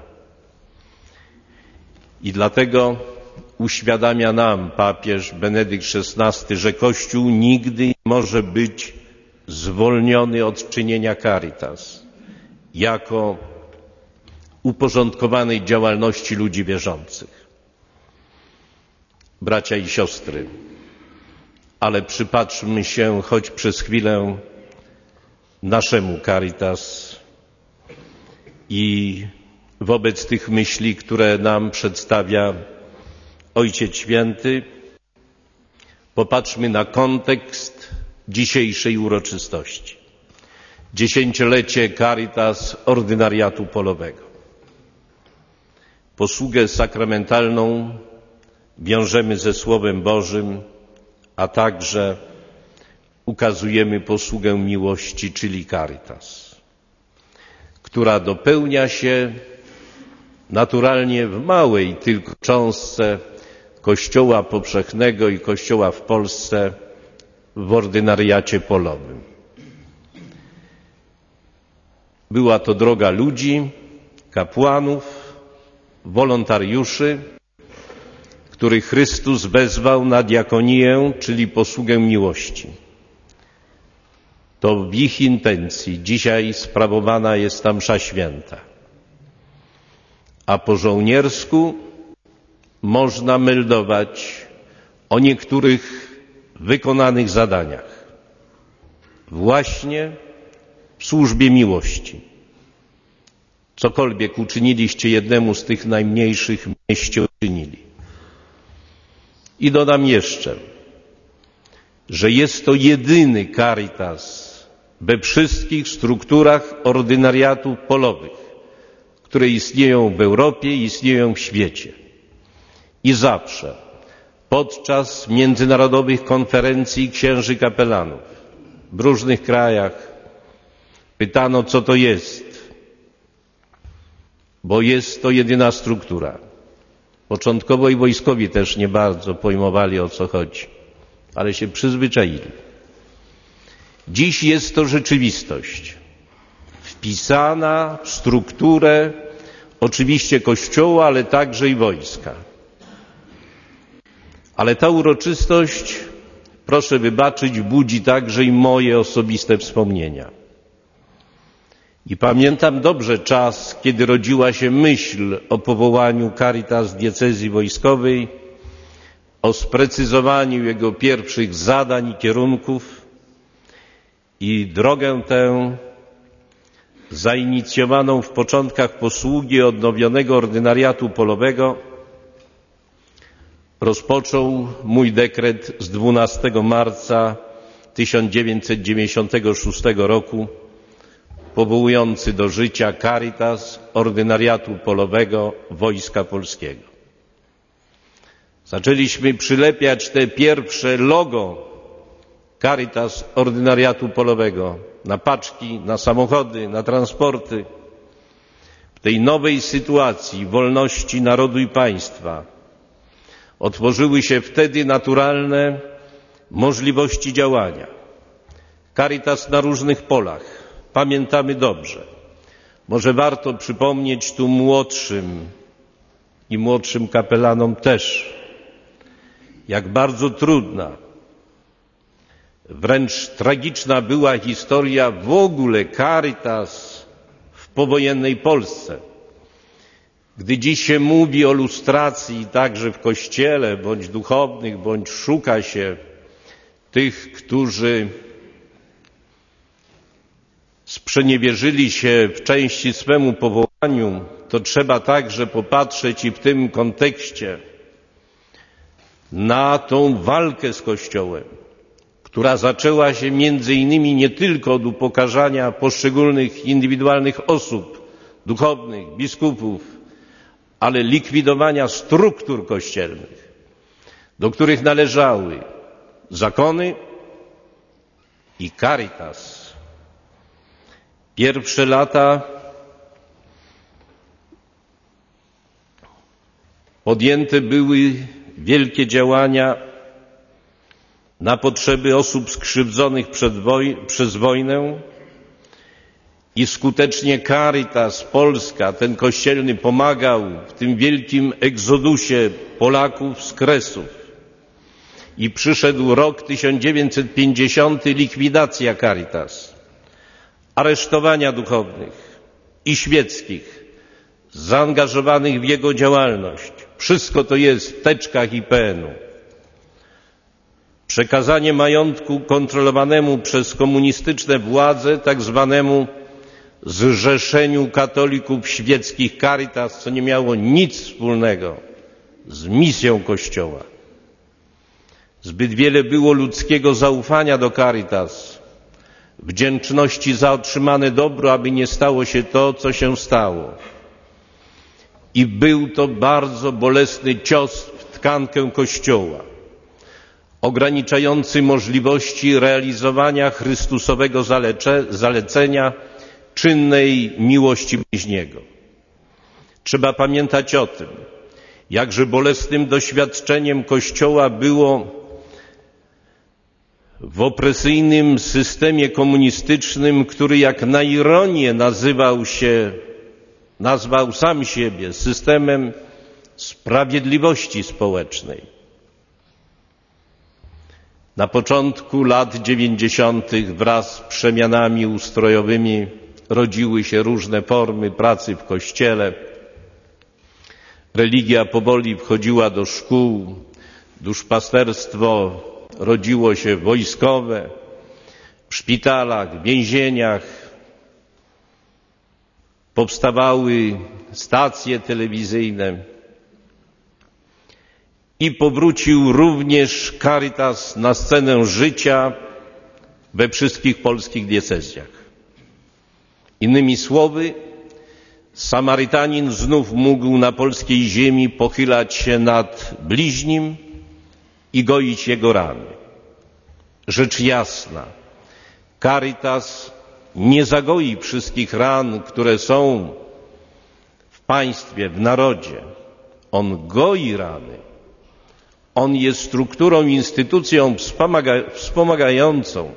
I dlatego uświadamia nam papież Benedykt XVI, że Kościół nigdy nie może być zwolniony od czynienia caritas jako uporządkowanej działalności ludzi wierzących. Bracia i siostry, ale przypatrzmy się choć przez chwilę naszemu caritas i wobec tych myśli, które nam przedstawia Ojciec Święty, popatrzmy na kontekst dzisiejszej uroczystości. Dziesięciolecie Caritas Ordynariatu Polowego. Posługę sakramentalną wiążemy ze Słowem Bożym, a także ukazujemy posługę miłości, czyli caritas, która dopełnia się naturalnie w małej tylko cząstce Kościoła powszechnego i Kościoła w Polsce w ordynariacie polowym. Była to droga ludzi, kapłanów, wolontariuszy, których Chrystus wezwał na diakonię, czyli posługę miłości. To w ich intencji dzisiaj sprawowana jest ta msza święta. A po żołniersku można meldować o niektórych wykonanych zadaniach. Właśnie w służbie miłości. Cokolwiek uczyniliście jednemu z tych najmniejszych, mnieście uczynili. I dodam jeszcze, że jest to jedyny Caritas we wszystkich strukturach ordynariatów polowych, które istnieją w Europie i istnieją w świecie. I zawsze podczas międzynarodowych konferencji księży kapelanów w różnych krajach pytano, co to jest, bo jest to jedyna struktura. Początkowo i wojskowi też nie bardzo pojmowali, o co chodzi, ale się przyzwyczaili. Dziś jest to rzeczywistość wpisana w strukturę oczywiście Kościoła, ale także i wojska. Ale ta uroczystość, proszę wybaczyć, budzi także i moje osobiste wspomnienia. I pamiętam dobrze czas, kiedy rodziła się myśl o powołaniu Caritas diecezji wojskowej, o sprecyzowaniu jego pierwszych zadań i kierunków, i drogę tę zainicjowaną w początkach posługi odnowionego ordynariatu polowego rozpoczął mój dekret z 12 marca 1996 roku powołujący do życia Caritas ordynariatu polowego Wojska Polskiego. Zaczęliśmy przylepiać te pierwsze logo Caritas ordynariatu polowego na paczki, na samochody, na transporty. W tej nowej sytuacji wolności narodu i państwa otworzyły się wtedy naturalne możliwości działania. Caritas na różnych polach. Pamiętamy dobrze. Może warto przypomnieć tu młodszym i młodszym kapelanom też, jak bardzo trudna, wręcz tragiczna była historia w ogóle Caritas w powojennej Polsce. Gdy dziś się mówi o lustracji także w Kościele, bądź duchownych, bądź szuka się tych, którzy sprzeniewierzyli się w części swemu powołaniu, to trzeba także popatrzeć i w tym kontekście na tą walkę z Kościołem, która zaczęła się między innymi nie tylko od upokarzania poszczególnych indywidualnych osób, duchownych, biskupów, ale likwidowania struktur kościelnych, do których należały zakony i Caritas. Pierwsze lata podjęte były wielkie działania na potrzeby osób skrzywdzonych przez wojnę i skutecznie Caritas Polska, ten kościelny, pomagał w tym wielkim egzodusie Polaków z Kresów. I przyszedł rok 1950, likwidacja Caritas, aresztowania duchownych i świeckich zaangażowanych w jego działalność. Wszystko to jest w teczkach IPN-u. Przekazanie majątku kontrolowanemu przez komunistyczne władze tak zwanemu Zrzeszeniu Katolików Świeckich Caritas, co nie miało nic wspólnego z misją Kościoła. Zbyt wiele było ludzkiego zaufania do Caritas, wdzięczności za otrzymane dobro, aby nie stało się to, co się stało. I był to bardzo bolesny cios w tkankę Kościoła, ograniczający możliwości realizowania Chrystusowego zalecenia czynnej miłości bliźniego. Trzeba pamiętać o tym, jakże bolesnym doświadczeniem Kościoła było w opresyjnym systemie komunistycznym, który jak na ironię nazwał sam siebie systemem sprawiedliwości społecznej. Na początku lat 90. wraz z przemianami ustrojowymi rodziły się różne formy pracy w Kościele. Religia powoli wchodziła do szkół, duszpasterstwo rodziło się wojskowe, w szpitalach, w więzieniach. Powstawały stacje telewizyjne i powrócił również Caritas na scenę życia we wszystkich polskich diecezjach. Innymi słowy, Samarytanin znów mógł na polskiej ziemi pochylać się nad bliźnim i goić jego rany. Rzecz jasna, Caritas nie zagoi wszystkich ran, które są w państwie, w narodzie. On goi rany. On jest strukturą, instytucją wspomagającą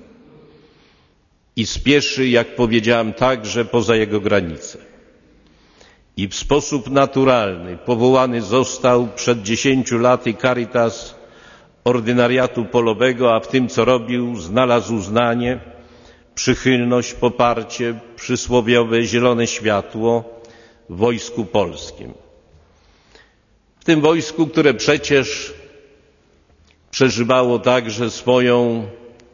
i spieszy, jak powiedziałem, także poza jego granice. I w sposób naturalny powołany został przed 10 laty Caritas ordynariatu polowego, a w tym, co robił, znalazł uznanie, przychylność, poparcie, przysłowiowe zielone światło w Wojsku Polskim. W tym wojsku, które przecież przeżywało także swoją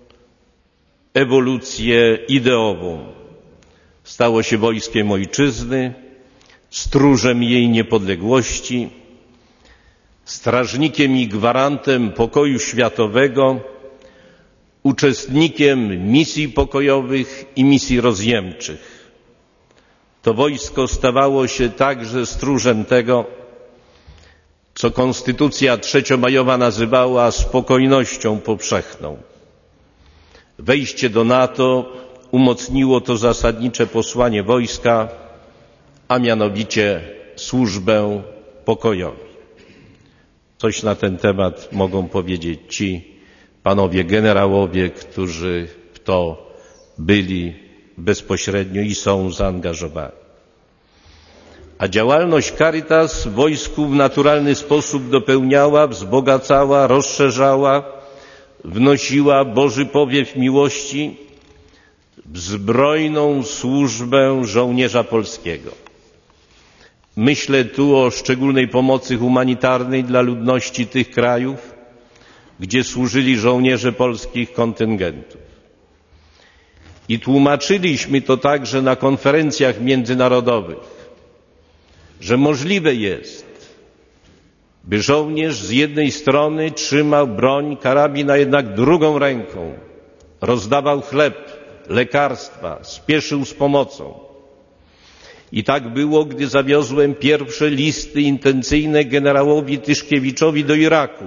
ewolucję ideową. Stało się wojskiem ojczyzny, stróżem jej niepodległości, strażnikiem i gwarantem pokoju światowego, uczestnikiem misji pokojowych i misji rozjemczych. To wojsko stawało się także stróżem tego, co Konstytucja trzeciomajowa nazywała spokojnością powszechną. Wejście do NATO umocniło to zasadnicze posłanie wojska, a mianowicie służbę pokojowi. Coś na ten temat mogą powiedzieć ci panowie generałowie, którzy w to byli bezpośrednio i są zaangażowani. A działalność Caritas w wojsku w naturalny sposób dopełniała, wzbogacała, rozszerzała, wnosiła Boży powiew miłości w zbrojną służbę żołnierza polskiego. Myślę tu o szczególnej pomocy humanitarnej dla ludności tych krajów, gdzie służyli żołnierze polskich kontyngentów. I tłumaczyliśmy to także na konferencjach międzynarodowych, że możliwe jest, by żołnierz z jednej strony trzymał broń, karabin, a jednak drugą ręką rozdawał chleb, lekarstwa, spieszył z pomocą. I tak było, gdy zawiozłem pierwsze listy intencyjne generałowi Tyszkiewiczowi do Iraku,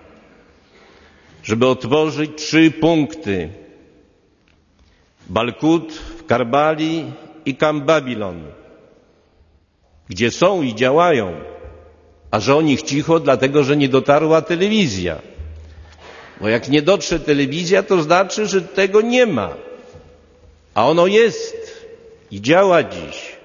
żeby otworzyć 3 punkty: Balkut, w Karbali i Camp Babylon, gdzie są i działają, a że o nich cicho, dlatego że nie dotarła telewizja. Bo jak nie dotrze telewizja, to znaczy, że tego nie ma. A ono jest i działa dziś.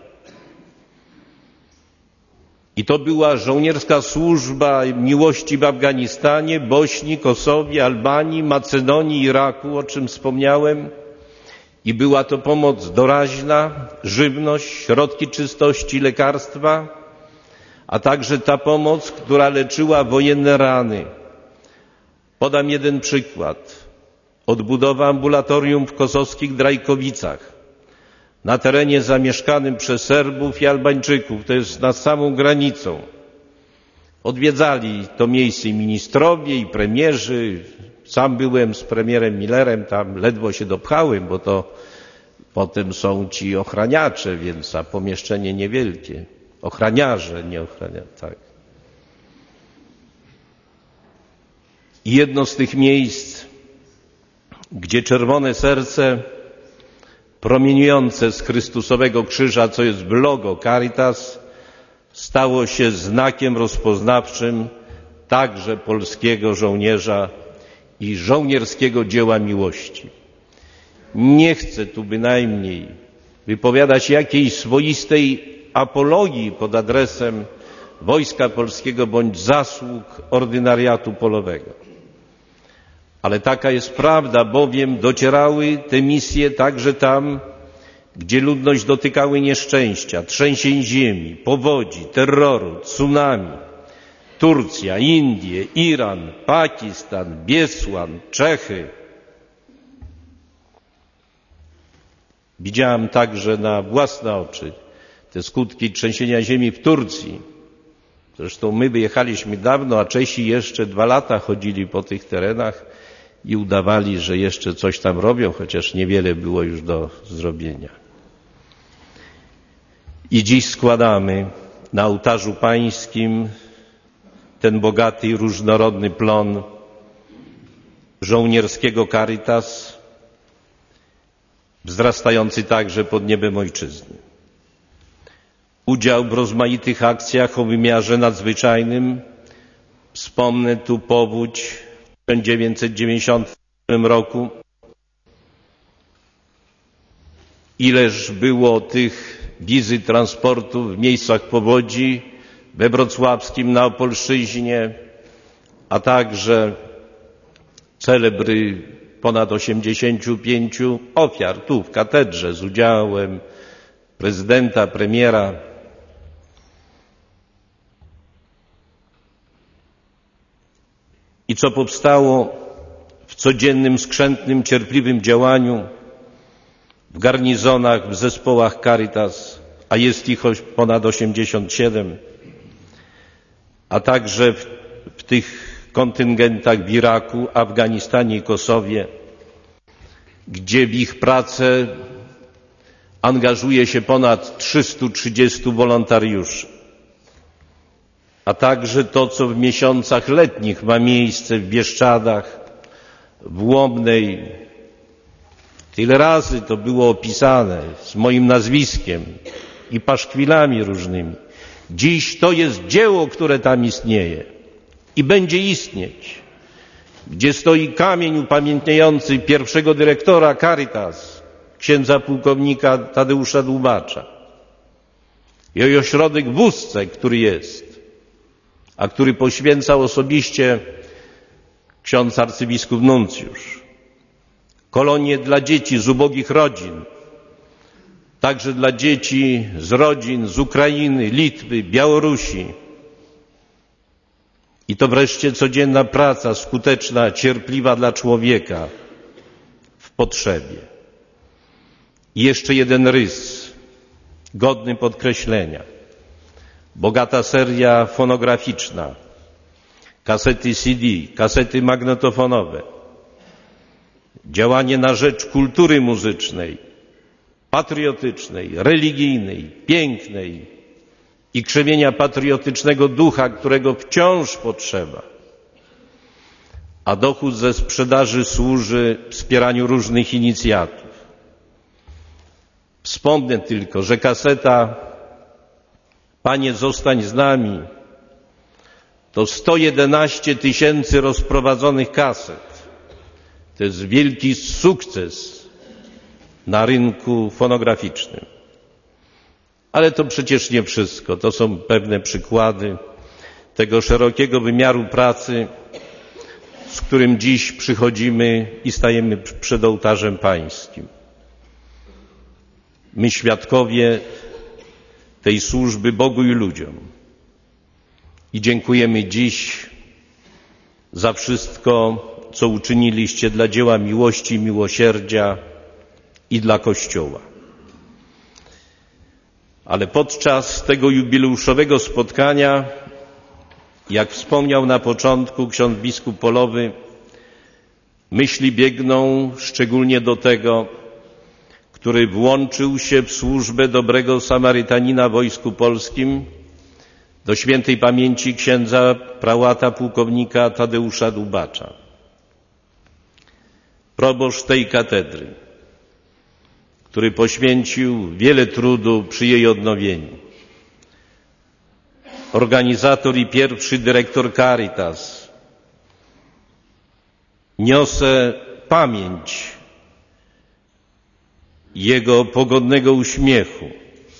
I to była żołnierska służba miłości w Afganistanie, Bośni, Kosowie, Albanii, Macedonii, Iraku, o czym wspomniałem. I była to pomoc doraźna, żywność, środki czystości, lekarstwa, a także ta pomoc, która leczyła wojenne rany. Podam jeden przykład. Odbudowa ambulatorium w kosowskich Drajkowicach, na terenie zamieszkanym przez Serbów i Albańczyków, to jest nad samą granicą. Odwiedzali to miejsce i ministrowie, i premierzy. Sam byłem z premierem Millerem, tam ledwo się dopchałem, bo to potem są ci ochraniacze, więc a pomieszczenie niewielkie. Ochraniarze, nie ochraniacze, tak. I jedno z tych miejsc, gdzie czerwone serce promieniujące z Chrystusowego krzyża, co jest w logo Caritas, stało się znakiem rozpoznawczym także polskiego żołnierza i żołnierskiego dzieła miłości. Nie chcę tu bynajmniej wypowiadać jakiejś swoistej apologii pod adresem Wojska Polskiego bądź zasług ordynariatu polowego. Ale taka jest prawda, bowiem docierały te misje także tam, gdzie ludność dotykały nieszczęścia, trzęsień ziemi, powodzi, terroru, tsunami. Turcja, Indie, Iran, Pakistan, Biesłan, Czechy. Widziałem także na własne oczy te skutki trzęsienia ziemi w Turcji, Zresztą my wyjechaliśmy dawno, a Czesi jeszcze 2 lata chodzili po tych terenach i udawali, że jeszcze coś tam robią, chociaż niewiele było już do zrobienia. I dziś składamy na ołtarzu pańskim ten bogaty i różnorodny plon żołnierskiego Caritas, wzrastający także pod niebem Ojczyzny. Udział w rozmaitych akcjach o wymiarze nadzwyczajnym. Wspomnę tu powódź w 1990 roku. Ileż było tych wizyt transportu w miejscach powodzi, we wrocławskim, na Opolszczyźnie, a także celebry ponad 85 ofiar tu w katedrze z udziałem prezydenta, premiera. I co powstało w codziennym, skrzętnym, cierpliwym działaniu w garnizonach, w zespołach Caritas, a jest ich ponad 87, a także w tych kontyngentach w Iraku, Afganistanie i Kosowie, gdzie w ich pracę angażuje się ponad 330 wolontariuszy, a także to, co w miesiącach letnich ma miejsce w Bieszczadach, w Łomnej. Tyle razy to było opisane z moim nazwiskiem i paszkwilami różnymi. Dziś to jest dzieło, które tam istnieje i będzie istnieć, gdzie stoi kamień upamiętniający pierwszego dyrektora Caritas, księdza pułkownika Tadeusza Dłubacza, i ośrodek w Ustce, który jest, a który poświęcał osobiście ksiądz arcybiskup nuncjusz. Kolonie dla dzieci z ubogich rodzin, także dla dzieci z rodzin z Ukrainy, Litwy, Białorusi. I to wreszcie codzienna praca, skuteczna, cierpliwa dla człowieka w potrzebie. I jeszcze jeden rys, godny podkreślenia. Bogata seria fonograficzna, kasety CD, kasety magnetofonowe, działanie na rzecz kultury muzycznej, patriotycznej, religijnej, pięknej i krzewienia patriotycznego ducha, którego wciąż potrzeba. A dochód ze sprzedaży służy wspieraniu różnych inicjatyw. Wspomnę tylko, że kaseta Panie, zostań z nami to 111 000 rozprowadzonych kaset. To jest wielki sukces na rynku fonograficznym. Ale to przecież nie wszystko. To są pewne przykłady tego szerokiego wymiaru pracy, z którym dziś przychodzimy i stajemy przed ołtarzem pańskim. My, świadkowie tej służby Bogu i ludziom. I dziękujemy dziś za wszystko, co uczyniliście dla dzieła miłości i miłosierdzia i dla Kościoła. Ale podczas tego jubileuszowego spotkania, jak wspomniał na początku ksiądz biskup Polowy, myśli biegną szczególnie do tego, który włączył się w służbę dobrego Samarytanina w Wojsku Polskim, do świętej pamięci księdza prałata pułkownika Tadeusza Dłubacza. Proboszcz tej katedry, który poświęcił wiele trudu przy jej odnowieniu. Organizator i pierwszy dyrektor Caritas. Niosę pamięć jego pogodnego uśmiechu,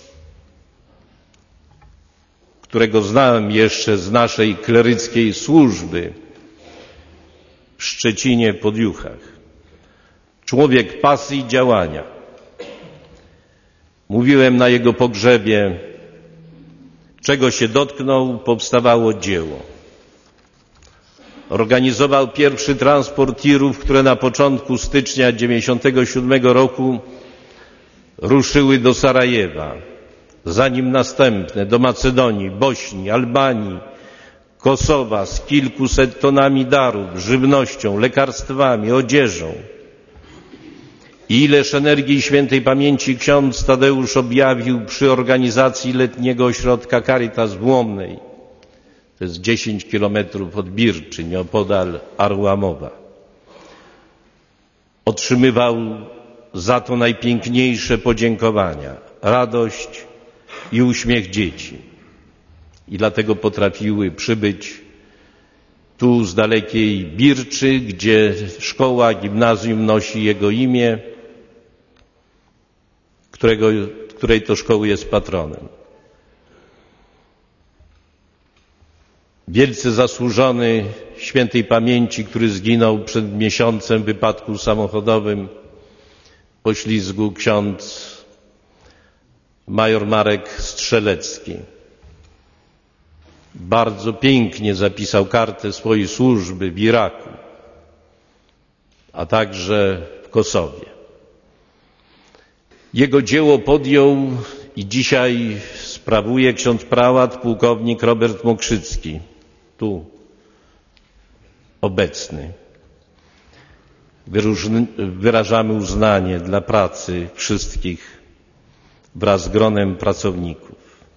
którego znałem jeszcze z naszej kleryckiej służby w Szczecinie pod Juchach. Człowiek pasji i działania. Mówiłem na jego pogrzebie, czego się dotknął, powstawało dzieło. Organizował pierwszy transport tirów, które na początku stycznia 1997 roku ruszyły do Sarajewa, zanim następne do Macedonii, Bośni, Albanii, Kosowa z kilkuset tonami darów, żywnością, lekarstwami, odzieżą. Ileż energii świętej pamięci ksiądz Tadeusz objawił przy organizacji letniego ośrodka Caritas w Łomnej. To jest 10 kilometrów od Birczy, nieopodal Arłamowa. Otrzymywał za to najpiękniejsze podziękowania, radość i uśmiech dzieci. I dlatego potrafiły przybyć tu z dalekiej Birczy, gdzie szkoła, gimnazjum nosi jego imię, której to szkoły jest patronem. Wielce zasłużony świętej pamięci, który zginął przed miesiącem w wypadku samochodowym, poślizgu, ksiądz major Marek Strzelecki. Bardzo pięknie zapisał kartę swojej służby w Iraku, a także w Kosowie. Jego dzieło podjął i dzisiaj sprawuje ksiądz prałat pułkownik Robert Mokrzycki, tu obecny. Wyrażamy uznanie dla pracy wszystkich wraz z gronem pracowników.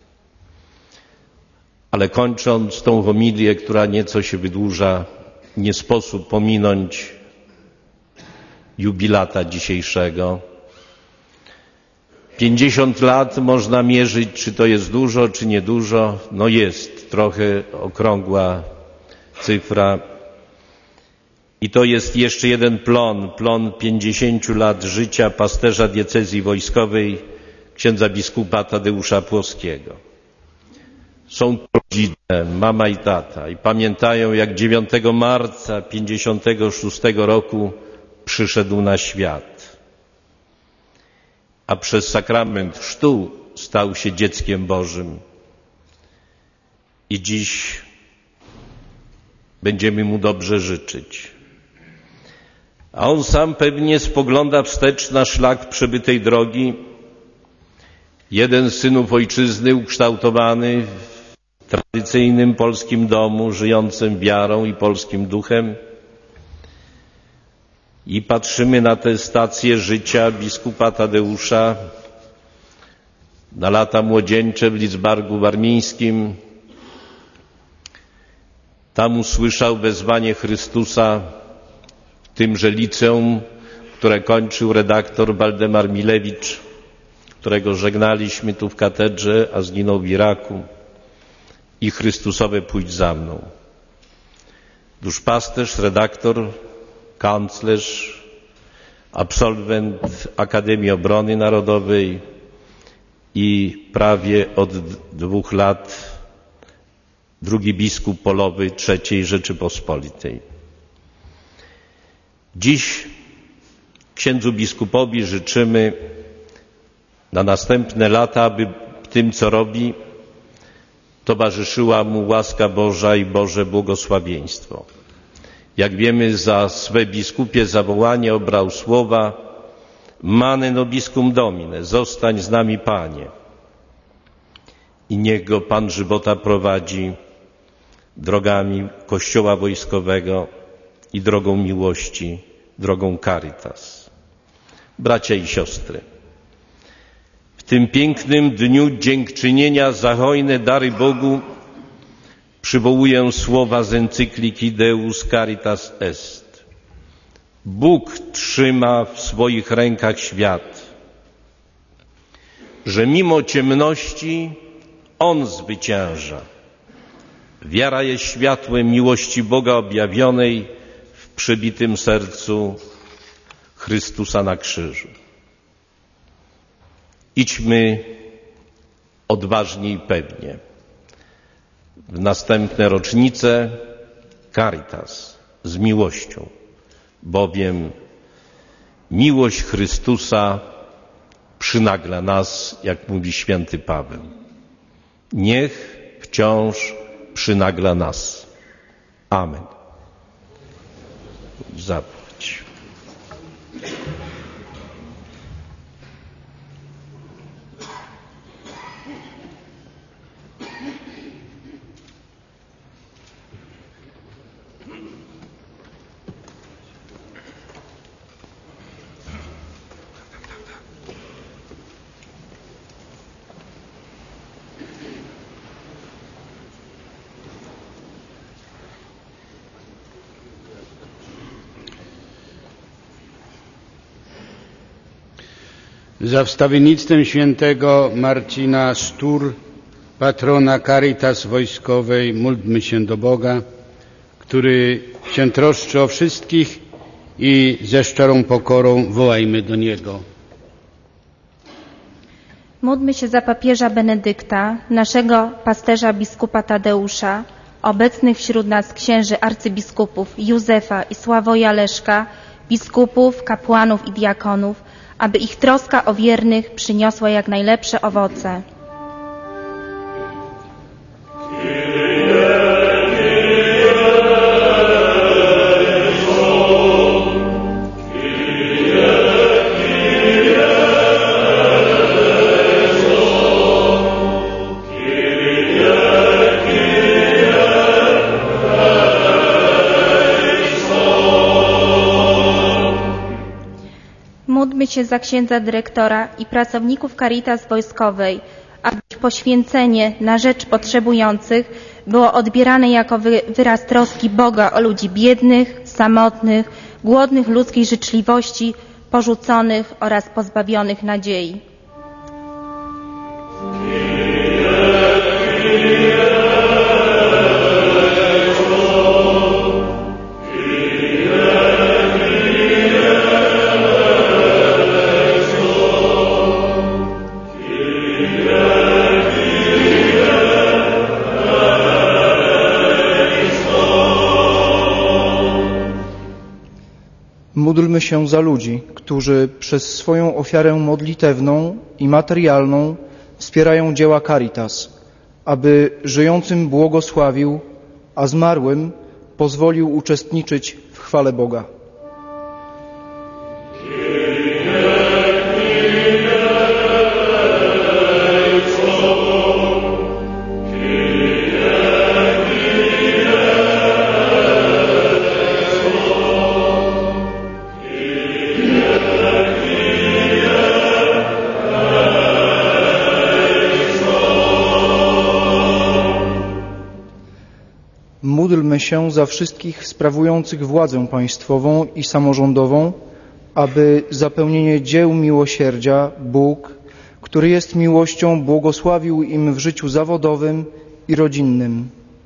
Ale kończąc tą homilię, która nieco się wydłuża, nie sposób pominąć jubilata dzisiejszego. 50 lat można mierzyć, czy to jest dużo, czy niedużo. No jest trochę okrągła cyfra. I to jest jeszcze jeden plon 50 lat życia pasterza diecezji wojskowej, księdza biskupa Tadeusza Płockiego. Są rodzice, mama i tata, i pamiętają, jak 9 marca 56 roku przyszedł na świat, a przez sakrament chrztu stał się dzieckiem Bożym. I dziś będziemy mu dobrze życzyć. A on sam pewnie spogląda wstecz na szlak przebytej drogi. Jeden z synów ojczyzny ukształtowany w tradycyjnym polskim domu, żyjącym wiarą i polskim duchem. I patrzymy na tę stację życia biskupa Tadeusza, na lata młodzieńcze w Lidzbargu Warmińskim. Tam usłyszał wezwanie Chrystusa w tymże liceum, które kończył redaktor Waldemar Milewicz, którego żegnaliśmy tu w katedrze, a zginął w Iraku. I Chrystusowe pójdź za mną. Duszpasterz, redaktor, kanclerz, absolwent Akademii Obrony Narodowej i prawie od 2 lat drugi biskup polowy III Rzeczypospolitej. Dziś księdzu biskupowi życzymy na następne lata, aby w tym, co robi, towarzyszyła mu łaska Boża i Boże błogosławieństwo. Jak wiemy, za swe biskupie zawołanie obrał słowa Mane nobiscum Domine, zostań z nami Panie. I niech go Pan żywota prowadzi drogami Kościoła wojskowego i drogą miłości, drogą Caritas. Bracia i siostry, w tym pięknym dniu dziękczynienia za hojne dary Bogu przywołuję słowa z encykliki Deus Caritas Est. Bóg trzyma w swoich rękach świat, że mimo ciemności On zwycięża. Wiara jest światłem miłości Boga objawionej w przybitym sercu Chrystusa na krzyżu. Idźmy odważnie i pewnie w następne rocznice Caritas z miłością, bowiem miłość Chrystusa przynagla nas, jak mówi święty Paweł. Niech wciąż przynagla nas. Amen. Zapowiedź. Za wstawiennictwem świętego Marcina Sztur, patrona Caritas Wojskowej, módlmy się do Boga, który się troszczy o wszystkich i ze szczerą pokorą wołajmy do Niego. Módlmy się za papieża Benedykta, naszego pasterza biskupa Tadeusza, obecnych wśród nas księży arcybiskupów Józefa i Sławoja Leszka, biskupów, kapłanów i diakonów, aby ich troska o wiernych przyniosła jak najlepsze owoce. Módlmy się za księdza dyrektora i pracowników Caritas Wojskowej, aby ich poświęcenie na rzecz potrzebujących było odbierane jako wyraz troski Boga o ludzi biednych, samotnych, głodnych ludzkiej życzliwości, porzuconych oraz pozbawionych nadziei. Módlmy się za ludzi, którzy przez swoją ofiarę modlitewną i materialną wspierają dzieła Caritas, aby żyjącym błogosławił, a zmarłym pozwolił uczestniczyć w chwale Boga. Módlmy się za wszystkich sprawujących władzę państwową i samorządową, aby zapełnienie dzieł miłosierdzia Bóg, który jest miłością, błogosławił im w życiu zawodowym i rodzinnym.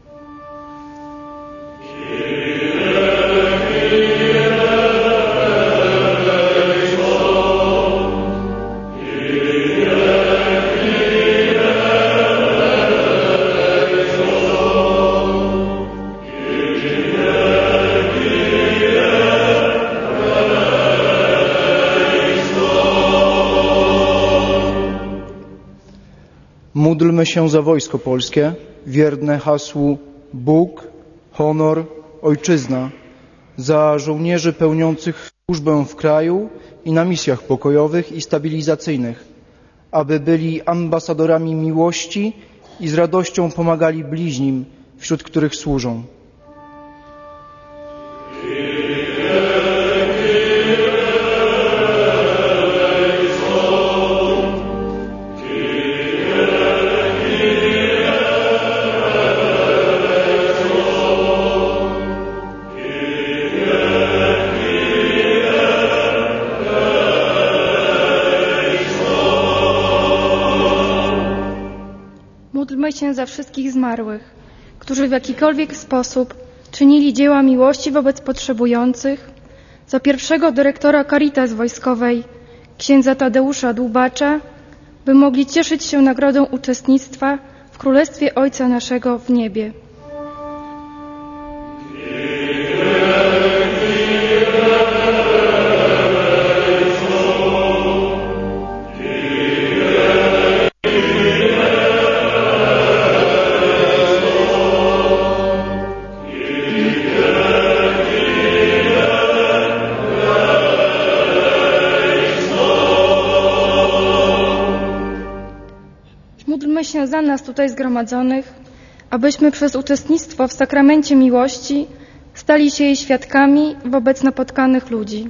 Módlmy się za Wojsko Polskie, wierne hasłu Bóg, honor, ojczyzna, za żołnierzy pełniących służbę w kraju i na misjach pokojowych i stabilizacyjnych, aby byli ambasadorami miłości i z radością pomagali bliźnim, wśród których służą. Módlmy się za wszystkich zmarłych, którzy w jakikolwiek sposób czynili dzieła miłości wobec potrzebujących, za pierwszego dyrektora Caritas Wojskowej, księdza Tadeusza Dłubacza, by mogli cieszyć się nagrodą uczestnictwa w Królestwie Ojca naszego w niebie. Módlmy się za nas tutaj zgromadzonych, abyśmy przez uczestnictwo w sakramencie miłości stali się jej świadkami wobec napotkanych ludzi.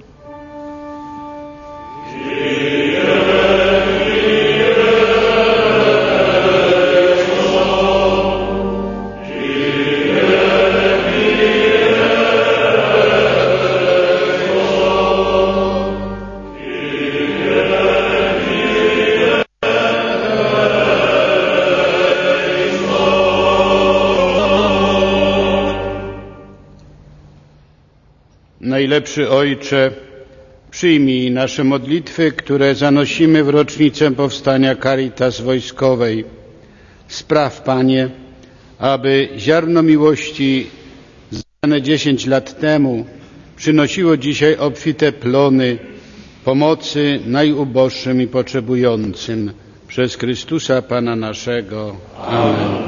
Najlepszy Ojcze, przyjmij nasze modlitwy, które zanosimy w rocznicę powstania Caritas Wojskowej. Spraw, Panie, aby ziarno miłości zasiane 10 lat temu przynosiło dzisiaj obfite plony pomocy najuboższym i potrzebującym. Przez Chrystusa Pana naszego. Amen.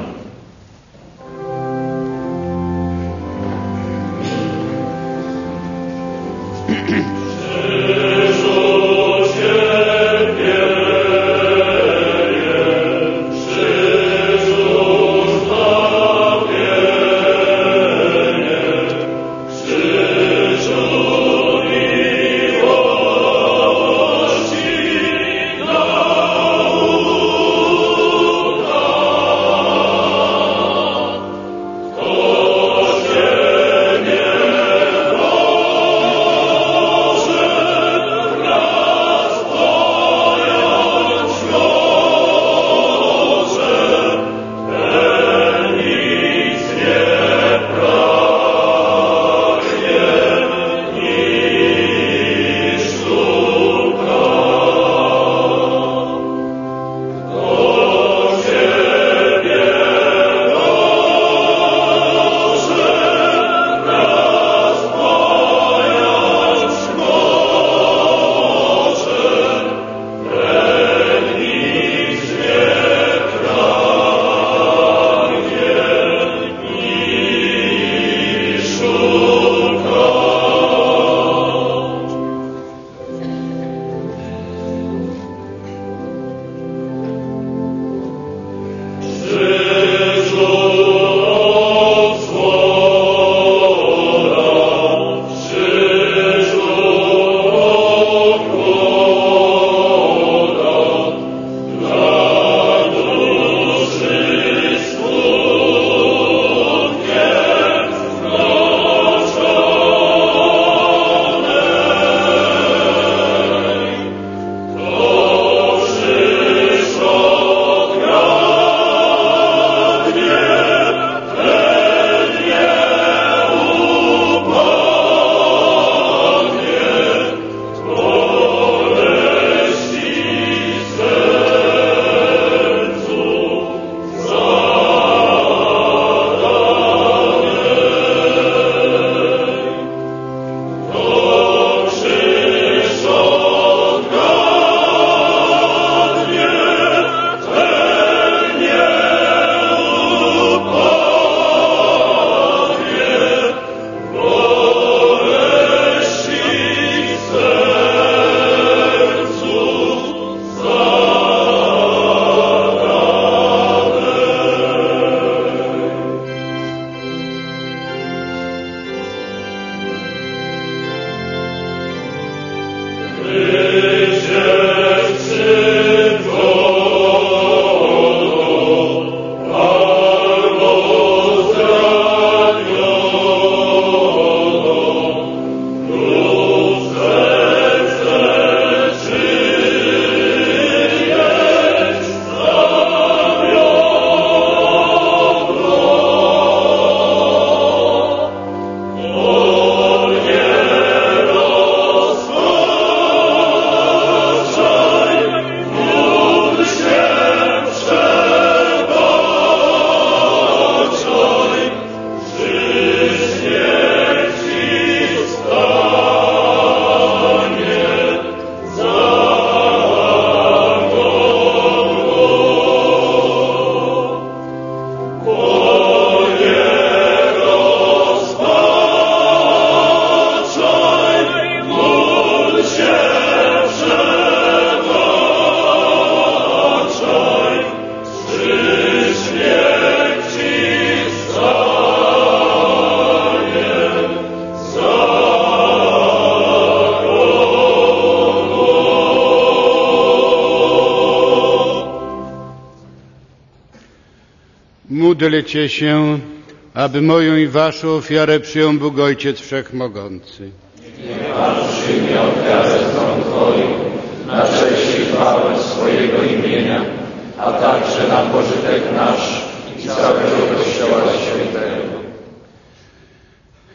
Módlcie się, aby moją i waszą ofiarę przyjął Bóg Ojciec Wszechmogący. Niech Pan przyjmie ofiarę z rąk Twoich na cześć i chwałę swojego imienia, a także na pożytek nasz i całego Kościoła Świętego.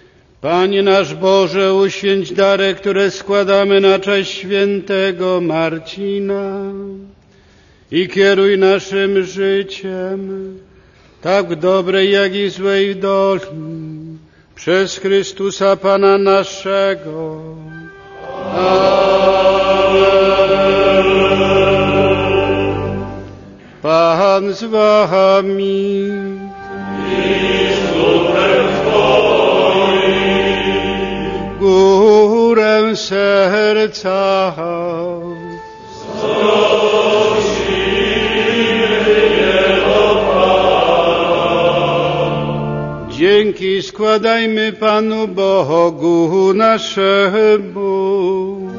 Panie nasz Boże, uświęć dary, które składamy na cześć świętego Marcina i kieruj naszym życiem, tak w dobrej, jak i złej doli, przez Chrystusa Pana naszego. Pan z wami. Górę serca. Dzięki składajmy Panu Bogu naszemu.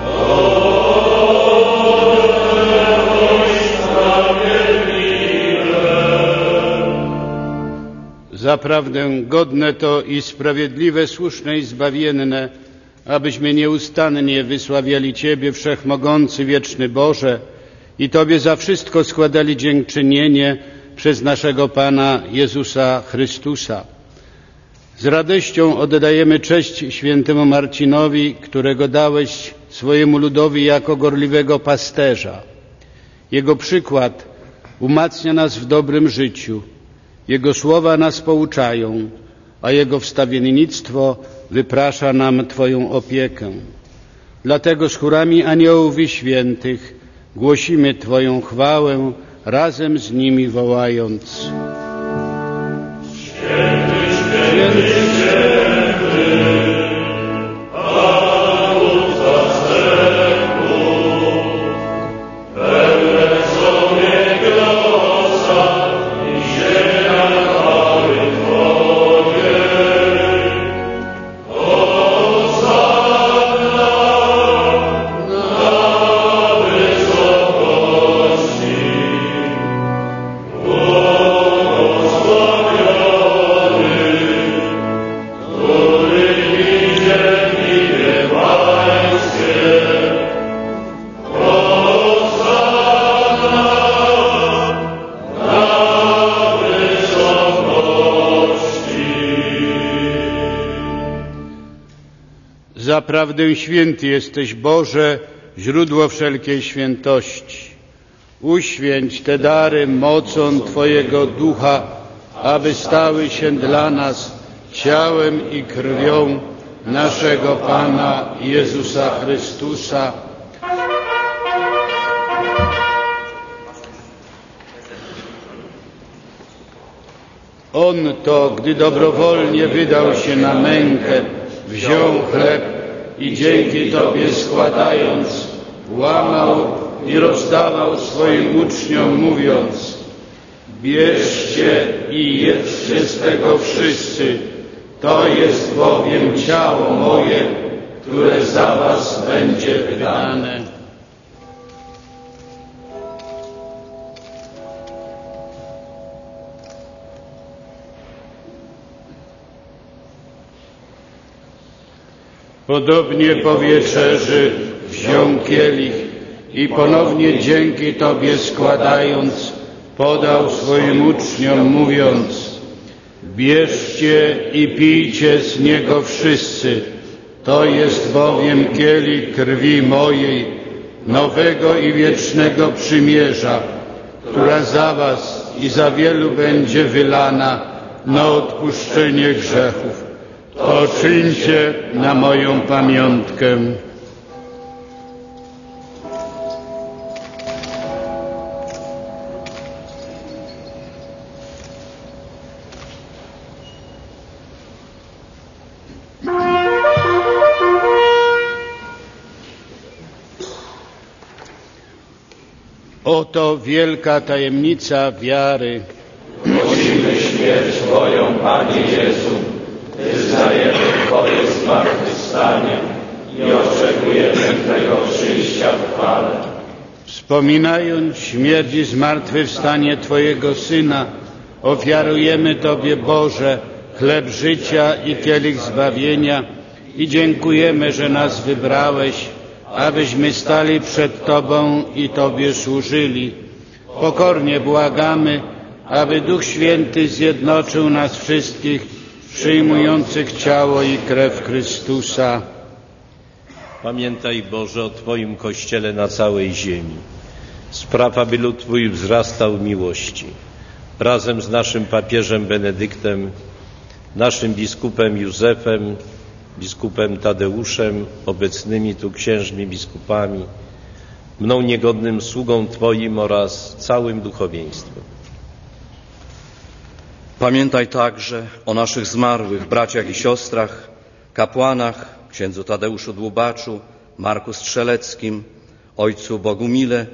Zaprawdę godne to i sprawiedliwe, słuszne i zbawienne, abyśmy nieustannie wysławiali Ciebie, Wszechmogący, Wieczny Boże, i Tobie za wszystko składali dziękczynienie przez naszego Pana Jezusa Chrystusa. Z radością oddajemy cześć świętemu Marcinowi, którego dałeś swojemu ludowi jako gorliwego pasterza. Jego przykład umacnia nas w dobrym życiu. Jego słowa nas pouczają, a Jego wstawiennictwo wyprasza nam Twoją opiekę. Dlatego z chórami aniołów i świętych głosimy Twoją chwałę, razem z nimi wołając: Święty, święty, święty, Zaprawdę święty jesteś, Boże, źródło wszelkiej świętości. Uświęć te dary mocą Twojego Ducha, aby stały się dla nas ciałem i krwią naszego Pana Jezusa Chrystusa. On to, gdy dobrowolnie wydał się na mękę, wziął chleb i dzięki Tobie składając, łamał i rozdawał swoim uczniom, mówiąc: bierzcie i jedzcie z tego wszyscy, to jest bowiem ciało moje, które za was będzie wydane. Podobnie po wieczerzy wziął kielich i ponownie dzięki Tobie składając, podał swoim uczniom, mówiąc: bierzcie i pijcie z niego wszyscy, to jest bowiem kielich krwi mojej, nowego i wiecznego przymierza, która za was i za wielu będzie wylana na odpuszczenie grzechów. To czyńcie na moją pamiątkę. Oto wielka tajemnica wiary. Głosimy śmierć Twoją, Panie Jezu. Wyznajemy Twoje zmartwychwstanie i oczekujemy Twego przyjścia w chwale. Wspominając śmierć i zmartwychwstanie Twojego Syna, ofiarujemy Tobie, Boże, chleb życia i kielich zbawienia i dziękujemy, że nas wybrałeś, abyśmy stali przed Tobą i Tobie służyli. Pokornie błagamy, aby Duch Święty zjednoczył nas wszystkich w przyjmujących ciało i krew Chrystusa. Pamiętaj, Boże, o Twoim Kościele na całej ziemi. Spraw, aby lud Twój wzrastał w miłości. Razem z naszym papieżem Benedyktem, naszym biskupem Józefem, biskupem Tadeuszem, obecnymi tu księżmi biskupami, mną niegodnym sługą Twoim oraz całym duchowieństwem. Pamiętaj także o naszych zmarłych braciach i siostrach, kapłanach, księdzu Tadeuszu Dłubaczu, Marku Strzeleckim, ojcu Bogumile,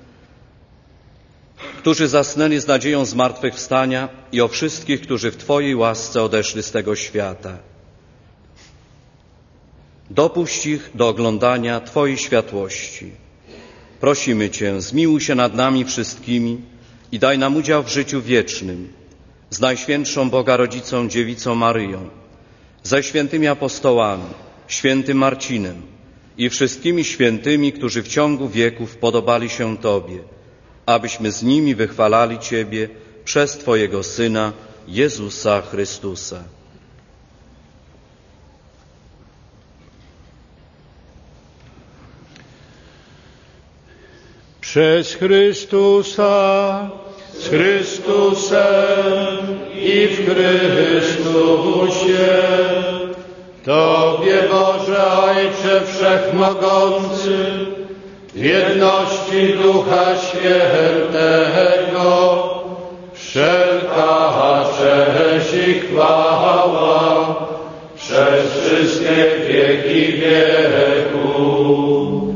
którzy zasnęli z nadzieją zmartwychwstania, i o wszystkich, którzy w Twojej łasce odeszli z tego świata. Dopuść ich do oglądania Twojej światłości. Prosimy Cię, zmiłuj się nad nami wszystkimi i daj nam udział w życiu wiecznym z Najświętszą Boga Rodzicą Dziewicą Maryją, ze świętymi apostołami, świętym Marcinem i wszystkimi świętymi, którzy w ciągu wieków podobali się Tobie, abyśmy z nimi wychwalali Ciebie przez Twojego Syna, Jezusa Chrystusa. Przez Chrystusa, z Chrystusem i w Chrystusie, Tobie, Boże Ojcze Wszechmogący, w jedności Ducha Świętego, wszelka cześć i chwała przez wszystkie wieki wieków.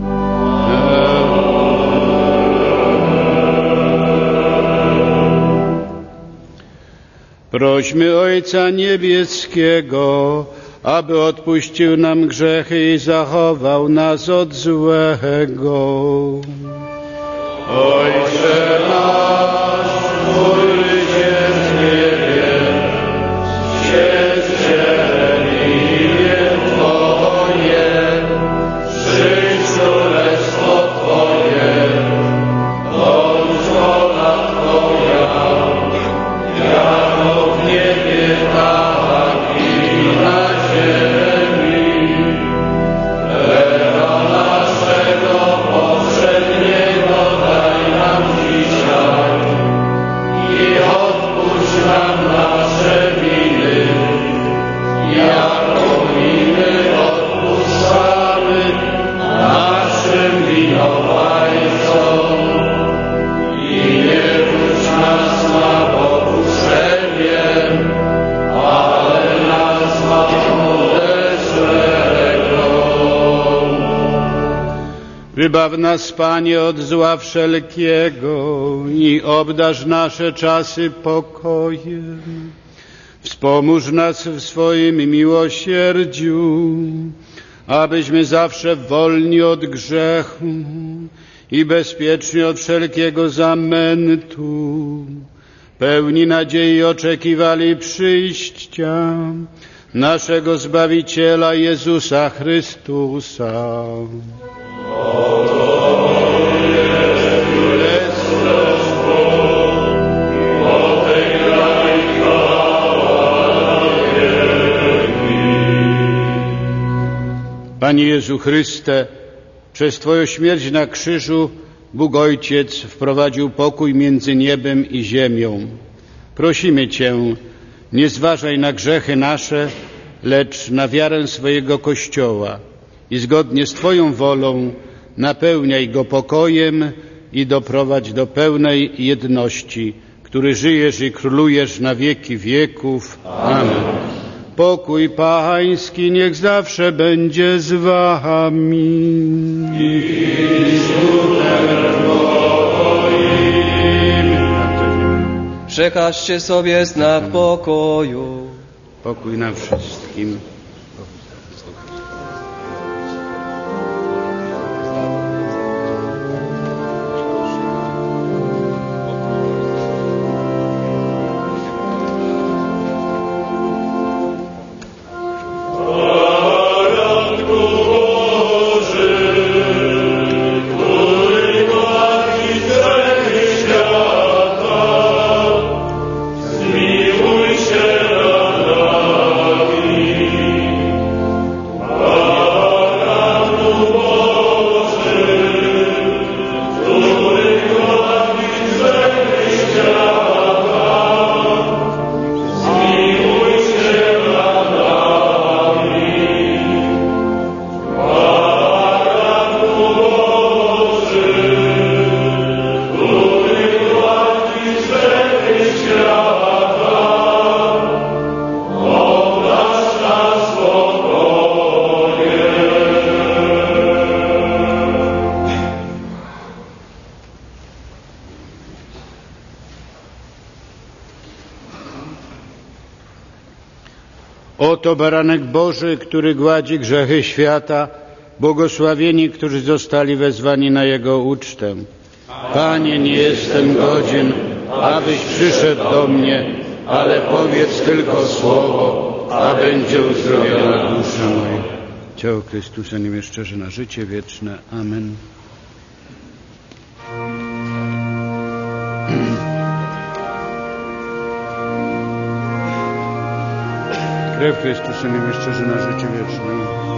Prośmy Ojca Niebieskiego, aby odpuścił nam grzechy i zachował nas od złego. Ojcze nasz, któryś jest w niebie, święć się imię Twoje, przyjdź królestwo Twoje, bądź wola Twoja, jako w niebie, tak i na ziemi. Chleba naszego powszedniego daj nam dzisiaj i odpuść nam nasze winy, jako my odpuszczamy naszym winowajcom. I nie wódź nas na pokuszenie, ale nas zbaw ode złego. Wybaw nas, Panie, od zła wszelkiego i obdarz nasze czasy pokojem. Wspomóż nas w swoim miłosierdziu, abyśmy zawsze wolni od grzechu i bezpieczni od wszelkiego zamętu, pełni nadziei oczekiwali przyjścia naszego Zbawiciela Jezusa Chrystusa. Panie Jezu Chryste, przez Twoją śmierć na krzyżu Bóg Ojciec wprowadził pokój między niebem i ziemią. Prosimy Cię, nie zważaj na grzechy nasze, lecz na wiarę swojego Kościoła i zgodnie z Twoją wolą napełniaj go pokojem i doprowadź do pełnej jedności, który żyjesz i królujesz na wieki wieków. Amen. Pokój Pański niech zawsze będzie z Wami. I z duchem Twoim. Przekażcie sobie znak pokoju. Pokój nam wszystkim. Zmiłuj się nad nami. Oto baranek Boży, który gładzi grzechy świata. Błogosławieni, którzy zostali wezwani na Jego ucztę. Panie, nie jestem godzien, abyś przyszedł do mnie, ale powiedz tylko słowo, a będzie uzdrowiona dusza moja. Ciało Chrystusa nim jest szczerze na życie wieczne. Amen. Krew Chrystusa nim jest szczerze na życie wieczne.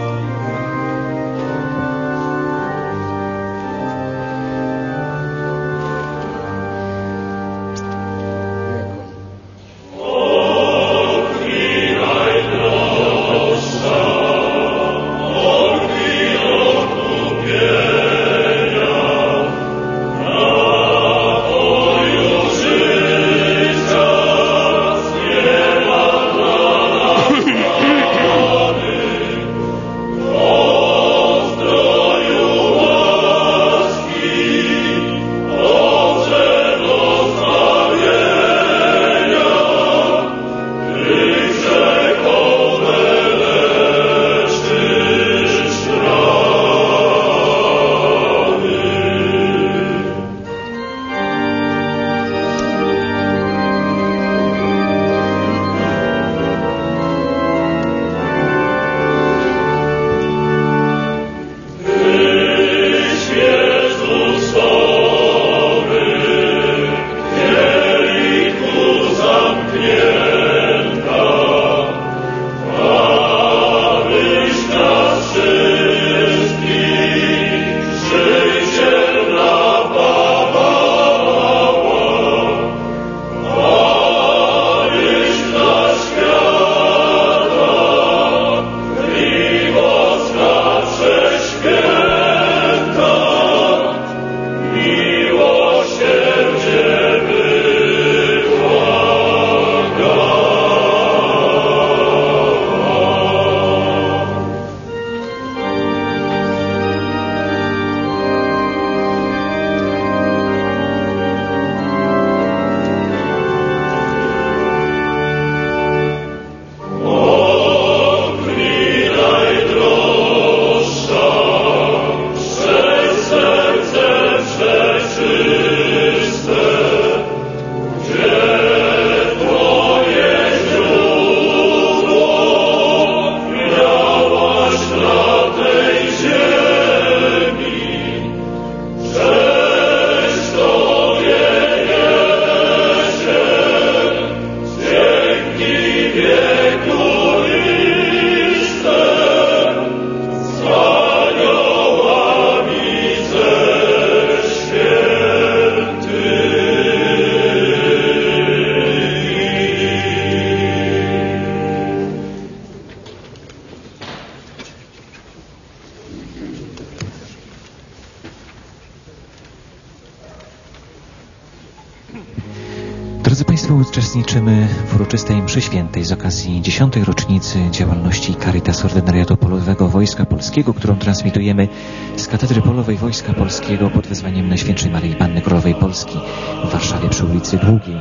Drodzy Państwo, uczestniczymy w uroczystej mszy świętej z okazji 10. rocznicy działalności Caritas Ordynariatu Polowego Wojska Polskiego, którą transmitujemy z Katedry Polowej Wojska Polskiego pod wezwaniem Najświętszej Maryi Panny Królowej Polski w Warszawie przy ulicy Długiej.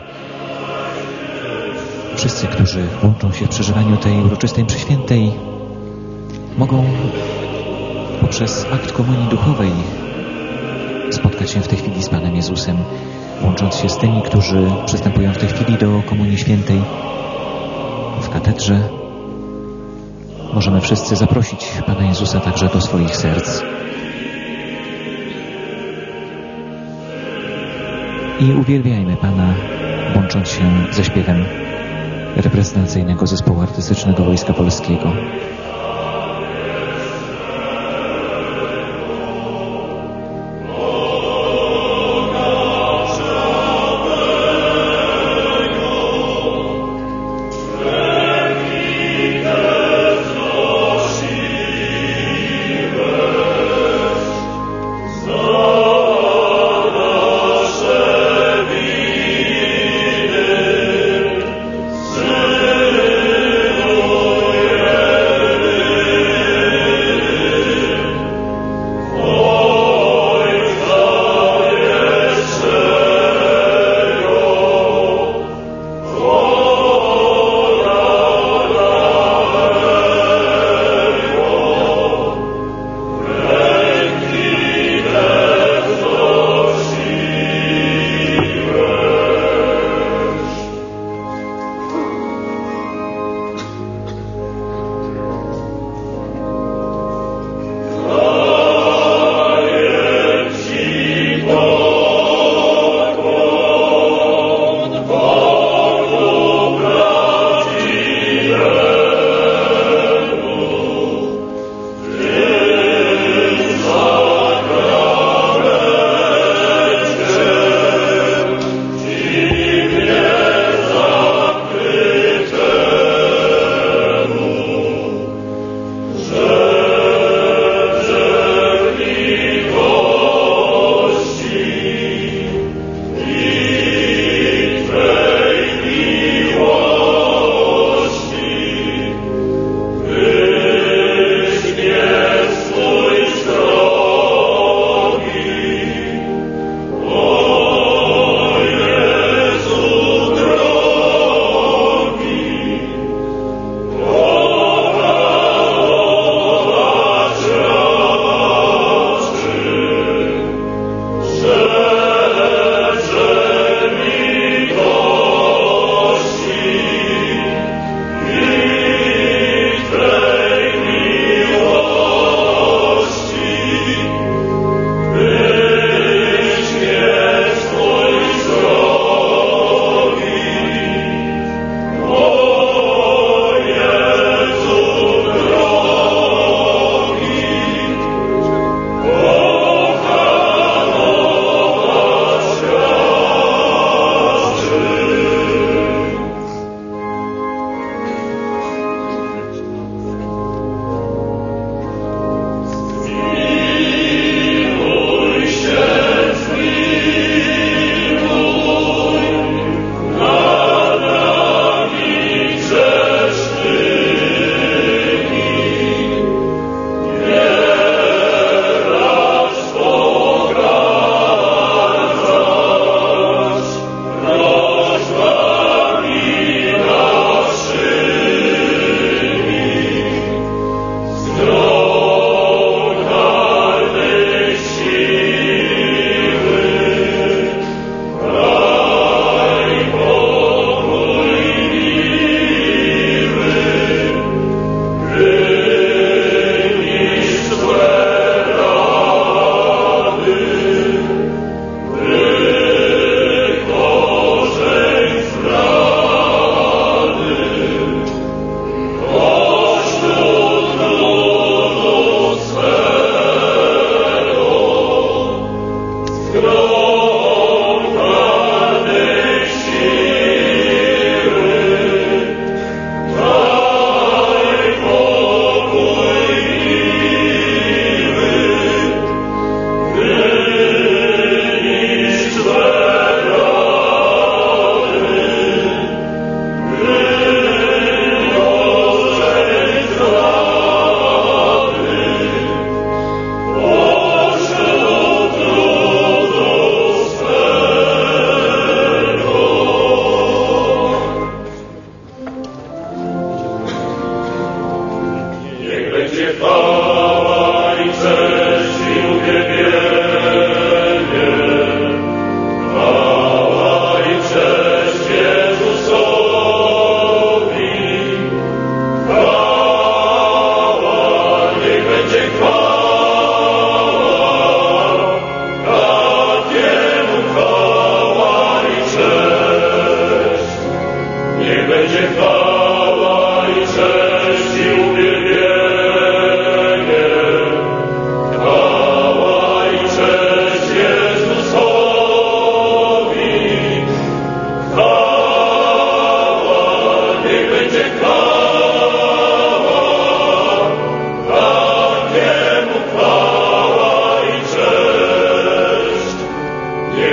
Wszyscy, którzy łączą się w przeżywaniu tej uroczystej mszy świętej, mogą poprzez akt komunii duchowej spotkać się w tej chwili z Panem Jezusem, łącząc się z tymi, którzy przystępują w tej chwili do Komunii Świętej w katedrze. Możemy wszyscy zaprosić Pana Jezusa także do swoich serc. I uwielbiajmy Pana, łącząc się ze śpiewem reprezentacyjnego zespołu artystycznego Wojska Polskiego.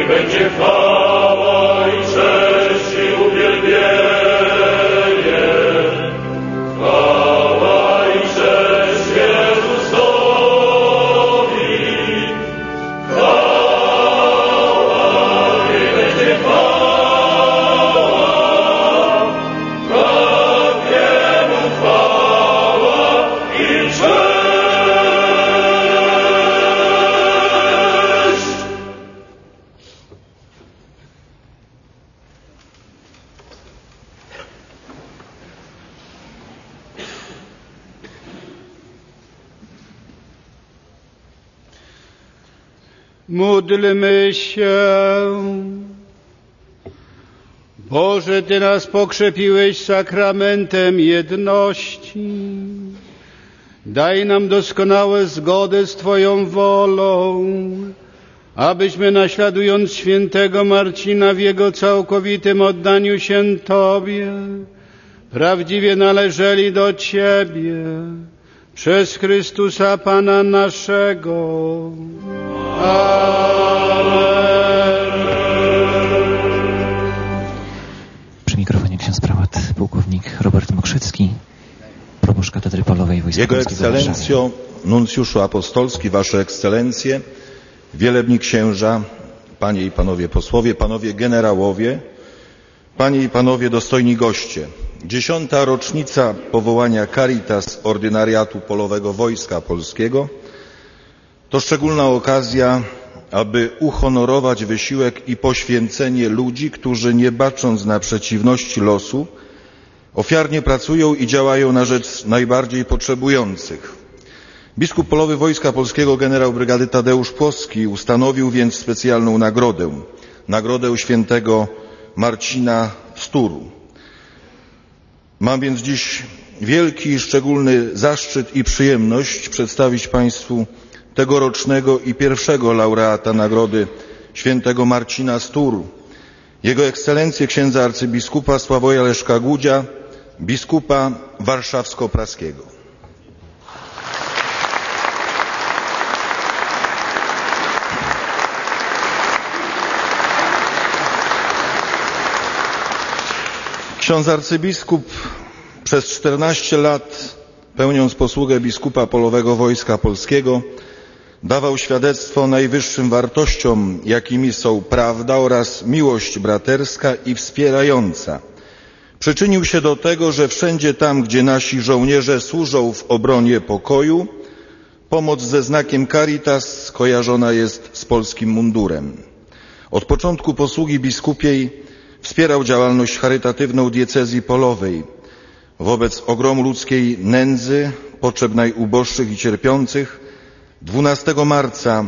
niech będzie chwała i cześć i uwielbienie. Chwała i cześć Jezusowi. Chwała, niech będzie chwała. Tak Jemu chwała i cześć. Módlmy się. Boże, Ty nas pokrzepiłeś sakramentem jedności. Daj nam doskonałe zgodę z Twoją wolą, abyśmy naśladując świętego Marcina w jego całkowitym oddaniu się Tobie, prawdziwie należeli do Ciebie przez Chrystusa Pana naszego. Przy mikrofonie ksiądz prałat pułkownik Robert Mokrzycki, proboszcz Katedry Polowej Wojska Jego Polskiego w Warszawie. Ekscelencjo, nuncjuszu apostolski, Wasze Ekscelencje, wielebni księża, Panie i Panowie posłowie, Panowie generałowie, Panie i Panowie dostojni goście. 10. rocznica powołania Caritas Ordynariatu Polowego Wojska Polskiego to szczególna okazja, aby uhonorować wysiłek i poświęcenie ludzi, którzy nie bacząc na przeciwności losu, ofiarnie pracują i działają na rzecz najbardziej potrzebujących. Biskup polowy Wojska Polskiego generał brygady Tadeusz Płoski ustanowił więc specjalną nagrodę świętego Marcina z Touru. Mam więc dziś wielki i szczególny zaszczyt i przyjemność przedstawić Państwu tegorocznego i pierwszego laureata nagrody świętego Marcina z Touru, Jego Ekscelencję księdza arcybiskupa Sławoja Leszka Gudzia, biskupa warszawsko-praskiego. Ksiądz arcybiskup przez 14 lat, pełniąc posługę biskupa polowego Wojska Polskiego, dawał świadectwo najwyższym wartościom, jakimi są prawda oraz miłość braterska i wspierająca. Przyczynił się do tego, że wszędzie tam, gdzie nasi żołnierze służą w obronie pokoju, pomoc ze znakiem Caritas skojarzona jest z polskim mundurem. Od początku posługi biskupiej wspierał działalność charytatywną diecezji polowej wobec ogromu ludzkiej nędzy, potrzeb najuboższych i cierpiących. 12 marca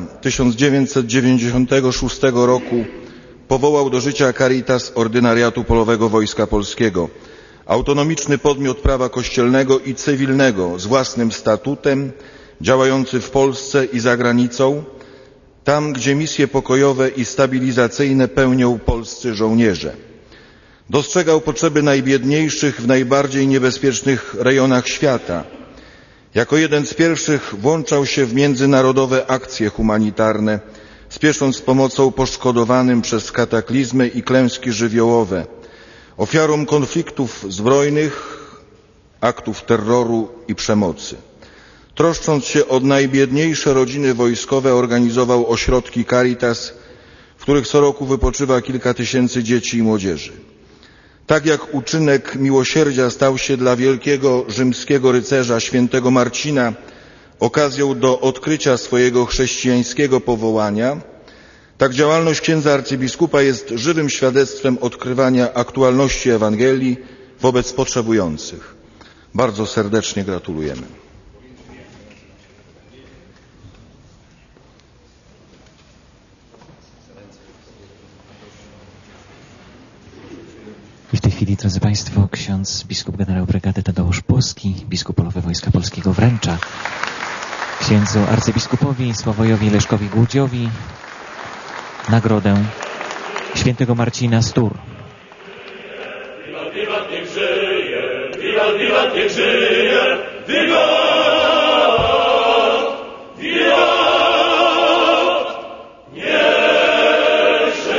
1996 roku powołał do życia Caritas Ordynariatu Polowego Wojska Polskiego, autonomiczny podmiot prawa kościelnego i cywilnego z własnym statutem, działający w Polsce i za granicą, tam gdzie misje pokojowe i stabilizacyjne pełnią polscy żołnierze. Dostrzegał potrzeby najbiedniejszych w najbardziej niebezpiecznych rejonach świata. Jako jeden z pierwszych włączał się w międzynarodowe akcje humanitarne, spiesząc z pomocą poszkodowanym przez kataklizmy i klęski żywiołowe, ofiarom konfliktów zbrojnych, aktów terroru i przemocy. Troszcząc się o najbiedniejsze rodziny wojskowe, organizował ośrodki Caritas, w których co roku wypoczywa kilka tysięcy dzieci i młodzieży. Tak jak uczynek miłosierdzia stał się dla wielkiego rzymskiego rycerza świętego Marcina okazją do odkrycia swojego chrześcijańskiego powołania, tak działalność księdza arcybiskupa jest żywym świadectwem odkrywania aktualności Ewangelii wobec potrzebujących. Bardzo serdecznie gratulujemy. I w tej chwili, drodzy Państwo, ksiądz biskup generał brygady Tadeusz Płoski, biskup polowy Wojska Polskiego, wręcza księdzu arcybiskupowi Sławojowi Leszkowi Gudziowi nagrodę świętego Marcina z Touru. Wiwat, wiwat, niech żyje! Wiwat, wiwat, niech żyje! Wiwat! Wiwat! Niech żyje!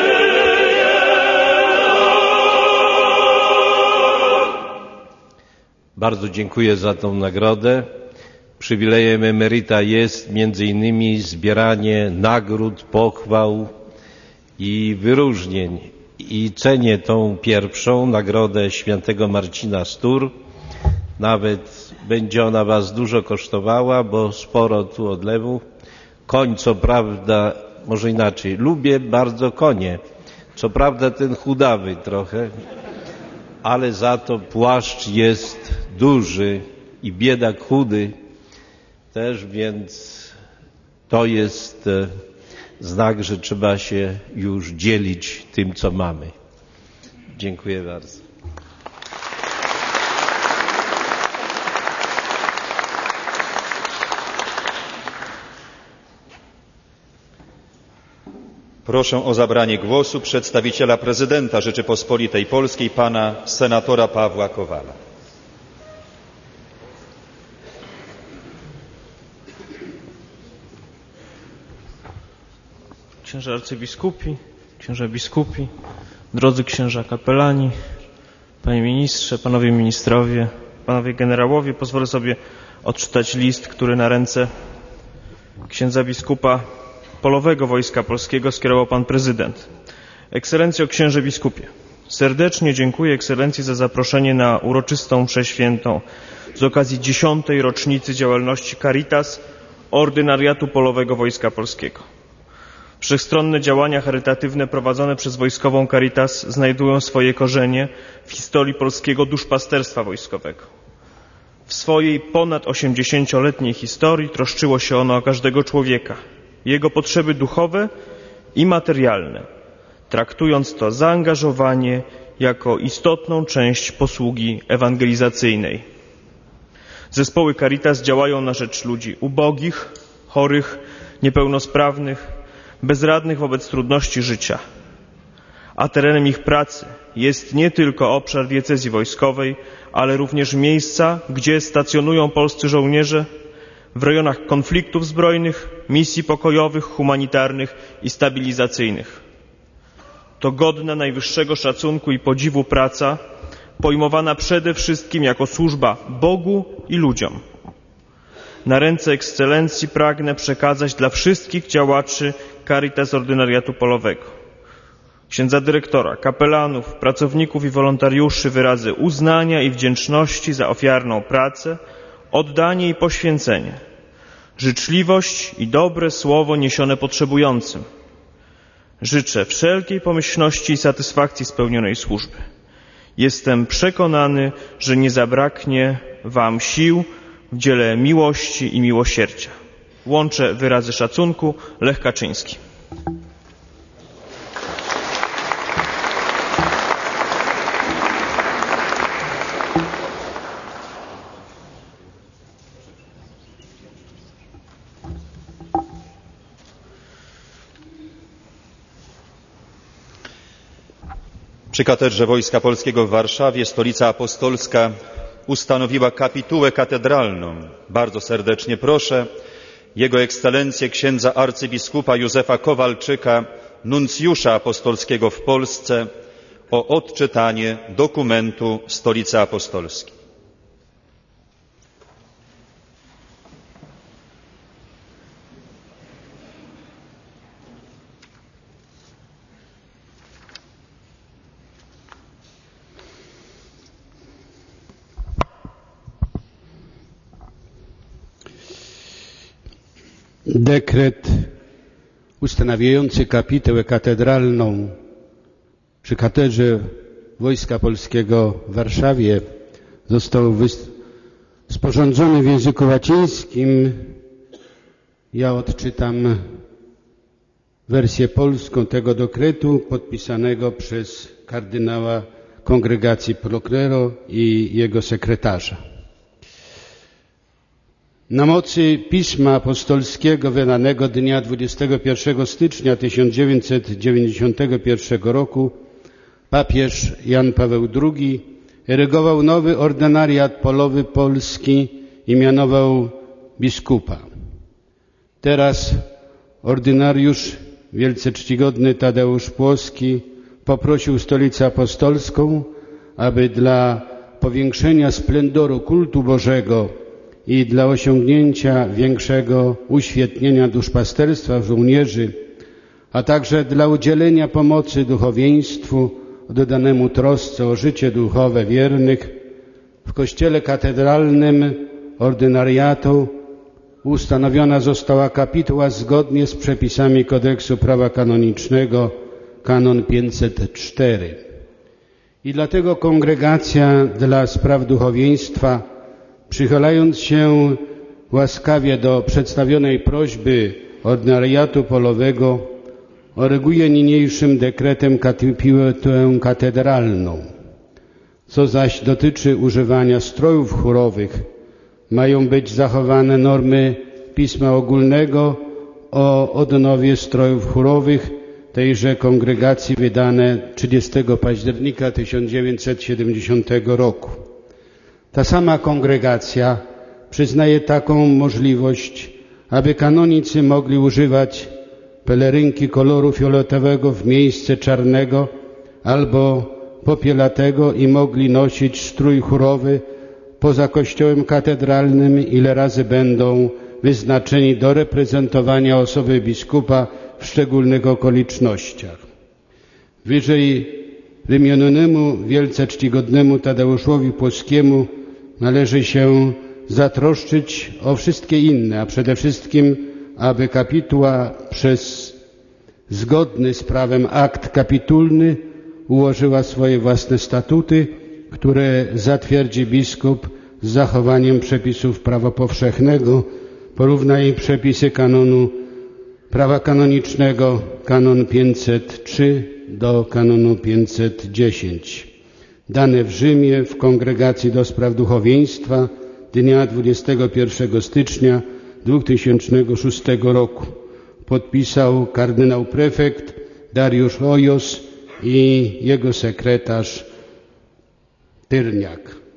Bardzo dziękuję za tą nagrodę. Przywilejem emeryta jest między innymi zbieranie nagród, pochwał i wyróżnień. I cenię tą pierwszą nagrodę świętego Marcina z Tours. Nawet będzie ona was dużo kosztowała, bo sporo tu odlewu. Koń, co prawda, może inaczej, lubię bardzo konie. Co prawda ten chudawy trochę, ale za to płaszcz jest duży i biedak chudy też, więc to jest znak, że trzeba się już dzielić tym, co mamy. Dziękuję bardzo. Proszę o zabranie głosu przedstawiciela prezydenta Rzeczypospolitej Polskiej, pana senatora Pawła Kowala. Księża arcybiskupi, księża biskupi, drodzy księża kapelani, panie ministrze, panowie ministrowie, panowie generałowie, pozwolę sobie odczytać list, który na ręce księdza biskupa Polowego Wojska Polskiego skierował pan prezydent. Ekscelencjo księże biskupie, serdecznie dziękuję ekscelencji za zaproszenie na uroczystą mszę świętą z okazji 10. rocznicy działalności Caritas Ordynariatu Polowego Wojska Polskiego. Wszechstronne działania charytatywne prowadzone przez wojskową Caritas znajdują swoje korzenie w historii polskiego duszpasterstwa wojskowego. W swojej ponad 80-letniej historii troszczyło się ono o każdego człowieka, jego potrzeby duchowe i materialne, traktując to zaangażowanie jako istotną część posługi ewangelizacyjnej. Zespoły Caritas działają na rzecz ludzi ubogich, chorych, niepełnosprawnych, bezradnych wobec trudności życia. A terenem ich pracy jest nie tylko obszar diecezji wojskowej, ale również miejsca, gdzie stacjonują polscy żołnierze w rejonach konfliktów zbrojnych, misji pokojowych, humanitarnych i stabilizacyjnych. To godna najwyższego szacunku i podziwu praca, pojmowana przede wszystkim jako służba Bogu i ludziom. Na ręce ekscelencji pragnę przekazać dla wszystkich działaczy Caritas Ordynariatu Polowego, księdza dyrektora, kapelanów, pracowników i wolontariuszy wyrazy uznania i wdzięczności za ofiarną pracę, oddanie i poświęcenie, życzliwość i dobre słowo niesione potrzebującym. Życzę wszelkiej pomyślności i satysfakcji spełnionej służby. Jestem przekonany, że nie zabraknie wam sił w dziele miłości i miłosierdzia. Łączę wyrazy szacunku. Lech Kaczyński. Przy Katedrze Wojska Polskiego w Warszawie stolica apostolska ustanowiła kapitułę katedralną. Bardzo serdecznie proszę Jego Ekscelencję księdza arcybiskupa Józefa Kowalczyka, nuncjusza apostolskiego w Polsce, o odczytanie dokumentu Stolicy Apostolskiej. Dekret ustanawiający kapitułę katedralną przy Katedrze Wojska Polskiego w Warszawie został sporządzony w języku łacińskim. Ja odczytam wersję polską tego dekretu podpisanego przez kardynała Kongregacji Proclero i jego sekretarza. Na mocy Pisma Apostolskiego wydanego dnia 21 stycznia 1991 roku papież Jan Paweł II erygował nowy ordynariat polowy polski i mianował biskupa. Teraz ordynariusz wielce czcigodny Tadeusz Płoski poprosił Stolicę Apostolską, aby dla powiększenia splendoru kultu Bożego i dla osiągnięcia większego uświetnienia duszpasterstwa żołnierzy, a także dla udzielenia pomocy duchowieństwu oddanemu trosce o życie duchowe wiernych, w Kościele Katedralnym Ordynariatu ustanowiona została kapituła zgodnie z przepisami Kodeksu Prawa Kanonicznego, kanon 504. I dlatego Kongregacja dla Spraw Duchowieństwa, przychylając się łaskawie do przedstawionej prośby Ordynariatu Polowego, oryguje niniejszym dekretem kapitułę katedralną. Co zaś dotyczy używania strojów chórowych, mają być zachowane normy Pisma Ogólnego o odnowie strojów chórowych tejże kongregacji wydane 30 października 1970 roku. Ta sama kongregacja przyznaje taką możliwość, aby kanonicy mogli używać pelerynki koloru fioletowego w miejsce czarnego albo popielatego i mogli nosić strój chórowy poza kościołem katedralnym, ile razy będą wyznaczeni do reprezentowania osoby biskupa w szczególnych okolicznościach. Wyżej wymienionemu wielce czcigodnemu Tadeuszowi Płoskiemu należy się zatroszczyć o wszystkie inne, a przede wszystkim, aby kapituła przez zgodny z prawem akt kapitulny ułożyła swoje własne statuty, które zatwierdzi biskup z zachowaniem przepisów prawa powszechnego, porównaj przepisy kanonu prawa kanonicznego, kanon 503 do kanonu 510. Dane w Rzymie w Kongregacji do Spraw Duchowieństwa dnia 21 stycznia 2006 roku. Podpisał kardynał prefekt Dariusz Ojos i jego sekretarz Tyrniak.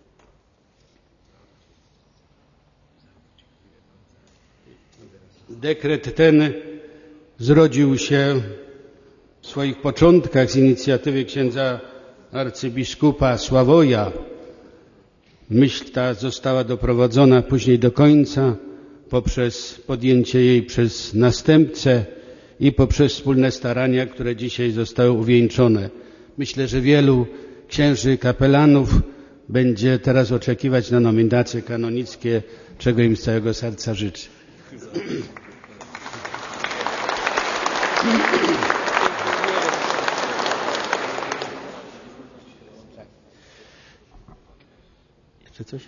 Dekret ten zrodził się w swoich początkach z inicjatywy księdza arcybiskupa Sławoja. Myśl ta została doprowadzona później do końca poprzez podjęcie jej przez następcę i poprzez wspólne starania, które dzisiaj zostały uwieńczone. Myślę, że wielu księży kapelanów będzie teraz oczekiwać na nominacje kanonickie, czego im z całego serca życzę. Jeszcze coś?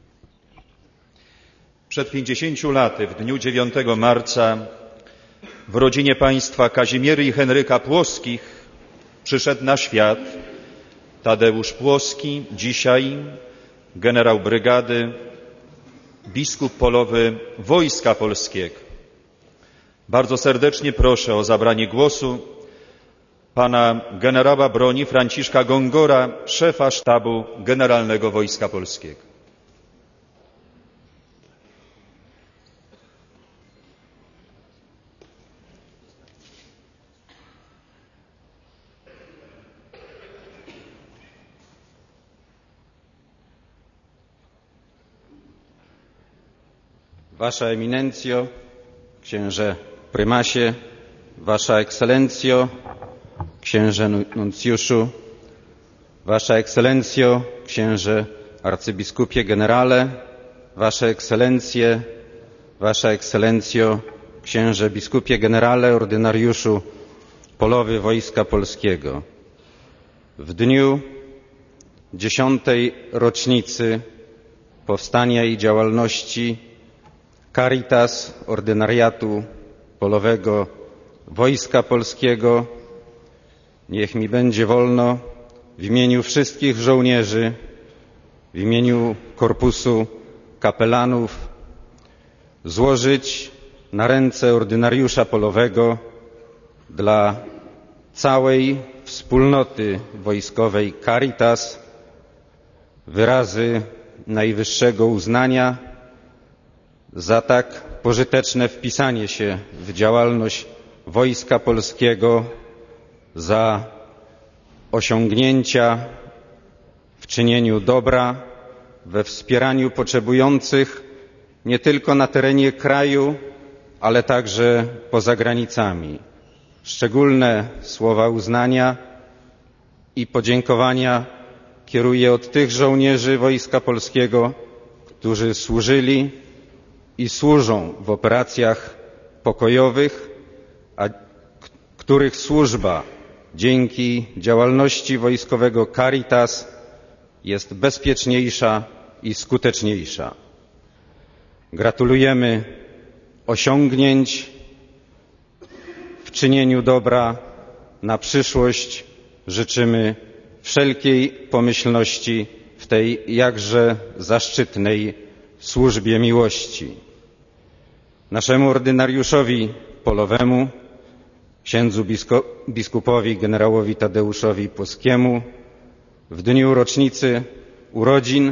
Przed 50 laty, w dniu 9 marca, w rodzinie państwa Kazimiery i Henryka Płoskich przyszedł na świat Tadeusz Płoski, dzisiaj generał brygady, biskup polowy Wojska Polskiego. Bardzo serdecznie proszę o zabranie głosu pana generała broni Franciszka Gongora, szefa sztabu generalnego Wojska Polskiego. Wasza Eminencjo, księże prymasie, Wasza Ekscelencjo, księże nuncjuszu, Wasza Ekscelencjo, księże arcybiskupie generale, Wasze Ekscelencje, Wasza Ekscelencjo, księże biskupie generale, ordynariuszu polowy Wojska Polskiego. W dniu 10. rocznicy powstania i działalności Caritas Ordynariatu Polowego Wojska Polskiego niech mi będzie wolno w imieniu wszystkich żołnierzy, w imieniu korpusu kapelanów złożyć na ręce ordynariusza polowego dla całej wspólnoty wojskowej Caritas wyrazy najwyższego uznania za tak pożyteczne wpisanie się w działalność Wojska Polskiego, za osiągnięcia w czynieniu dobra, we wspieraniu potrzebujących nie tylko na terenie kraju, ale także poza granicami. Szczególne słowa uznania i podziękowania kieruję od tych żołnierzy Wojska Polskiego, którzy służyli i służą w operacjach pokojowych, a których służba dzięki działalności wojskowego Caritas jest bezpieczniejsza i skuteczniejsza. Gratulujemy osiągnięć w czynieniu dobra. Na przyszłość życzymy wszelkiej pomyślności w tej jakże zaszczytnej służbie miłości. Naszemu ordynariuszowi polowemu, księdzu biskupowi generałowi Tadeuszowi Płoskiemu w dniu rocznicy urodzin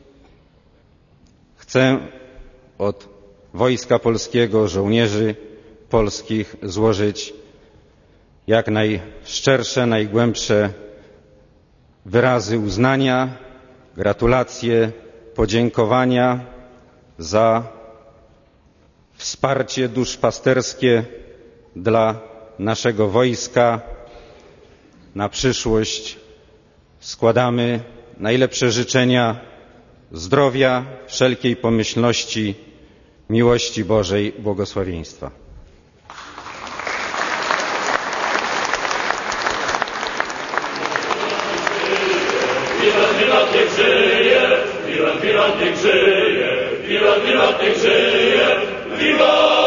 chcę od Wojska Polskiego, żołnierzy polskich złożyć jak najszczersze, najgłębsze wyrazy uznania, gratulacje, podziękowania za wsparcie duszpasterskie dla naszego wojska. Na przyszłość składamy najlepsze życzenia zdrowia, wszelkiej pomyślności, miłości Bożej, błogosławieństwa. Wirat niech żyje, wirat niech żyje, wirat niech żyje, wirat!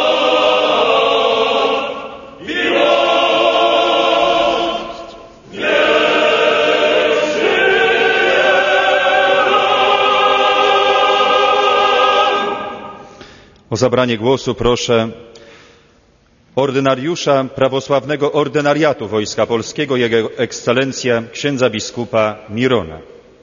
O zabranie głosu proszę ordynariusza prawosławnego ordynariatu Wojska Polskiego, Jego Ekscelencję księdza biskupa Mirona.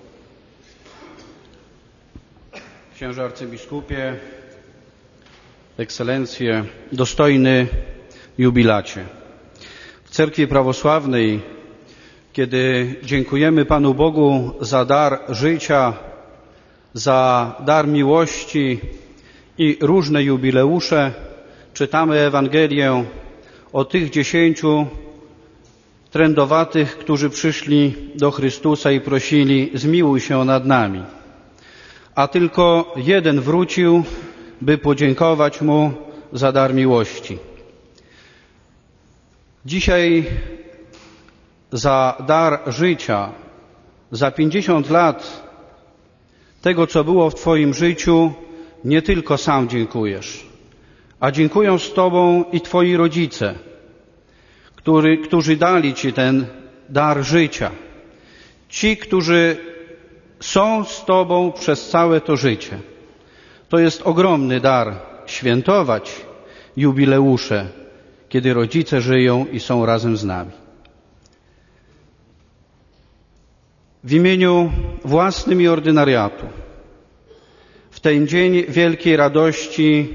Księże arcybiskupie, ekscelencje, dostojny jubilacie. W Cerkwi Prawosławnej, kiedy dziękujemy Panu Bogu za dar życia, za dar miłości i różne jubileusze, czytamy Ewangelię o tych 10 trędowatych, którzy przyszli do Chrystusa i prosili: zmiłuj się nad nami. A tylko jeden wrócił, by podziękować Mu za dar miłości. Dzisiaj za dar życia, za 50 lat tego, co było w Twoim życiu, nie tylko sam dziękujesz, a dziękują z Tobą i Twoi rodzice, którzy dali Ci ten dar życia. Ci, którzy są z Tobą przez całe to życie. To jest ogromny dar świętować jubileusze, kiedy rodzice żyją i są razem z nami. W imieniu własnym i ordynariatu, w ten dzień wielkiej radości,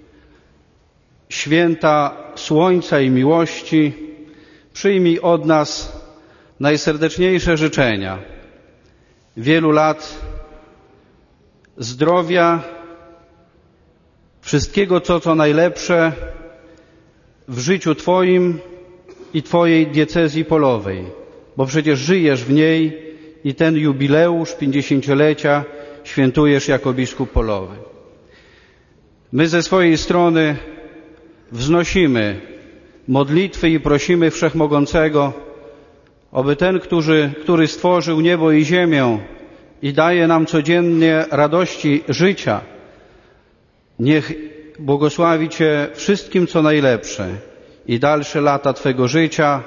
święta słońca i miłości, przyjmij od nas najserdeczniejsze życzenia. Wielu lat zdrowia, wszystkiego, co najlepsze w życiu Twoim i Twojej diecezji polowej, bo przecież żyjesz w niej i ten jubileusz 50-lecia świętujesz jako biskup polowy. My ze swojej strony wznosimy modlitwy i prosimy Wszechmogącego, aby ten, który stworzył niebo i ziemię i daje nam codziennie radości życia, niech błogosławi Cię wszystkim, co najlepsze i dalsze lata Twego życia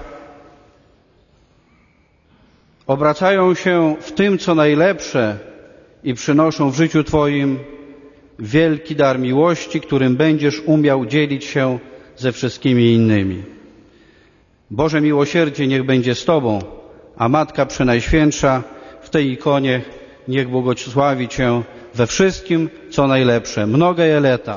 obracają się w tym, co najlepsze i przynoszą w życiu Twoim wielki dar miłości, którym będziesz umiał dzielić się ze wszystkimi innymi. Boże miłosierdzie niech będzie z Tobą, a Matka Przenajświętsza w tej ikonie niech błogosławi Cię we wszystkim, co najlepsze. Mnoge lata.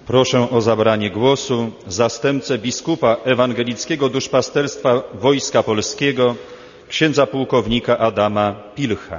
Proszę o zabranie głosu zastępcę biskupa ewangelickiego duszpasterstwa Wojska Polskiego, księdza pułkownika Adama Pilcha.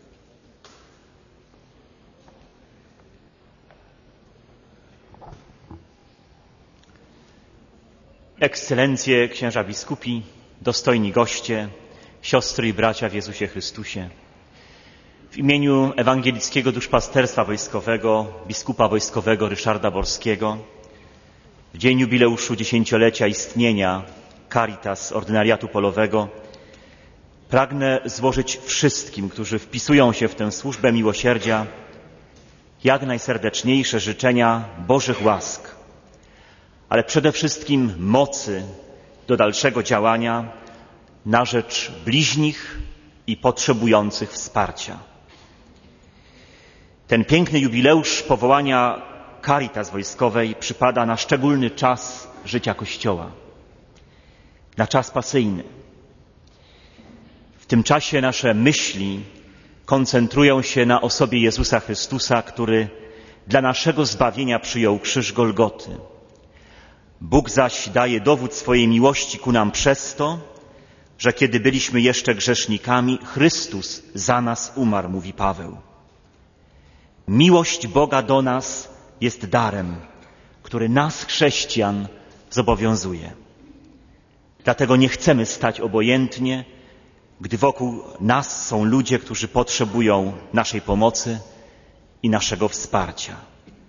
Ekscelencje, księża biskupi, dostojni goście, siostry i bracia w Jezusie Chrystusie. W imieniu Ewangelickiego Duszpasterstwa Wojskowego, biskupa wojskowego Ryszarda Borskiego, w dzień jubileuszu 10-lecia istnienia Caritas Ordynariatu Polowego, pragnę złożyć wszystkim, którzy wpisują się w tę służbę miłosierdzia, jak najserdeczniejsze życzenia Bożych łask, ale przede wszystkim mocy do dalszego działania na rzecz bliźnich i potrzebujących wsparcia. Ten piękny jubileusz powołania Caritas Wojskowej przypada na szczególny czas życia Kościoła, na czas pasyjny. W tym czasie nasze myśli koncentrują się na osobie Jezusa Chrystusa, który dla naszego zbawienia przyjął krzyż Golgoty. Bóg zaś daje dowód swojej miłości ku nam przez to, że kiedy byliśmy jeszcze grzesznikami, Chrystus za nas umarł, mówi Paweł. Miłość Boga do nas jest darem, który nas, chrześcijan, zobowiązuje. Dlatego nie chcemy stać obojętnie, gdy wokół nas są ludzie, którzy potrzebują naszej pomocy i naszego wsparcia.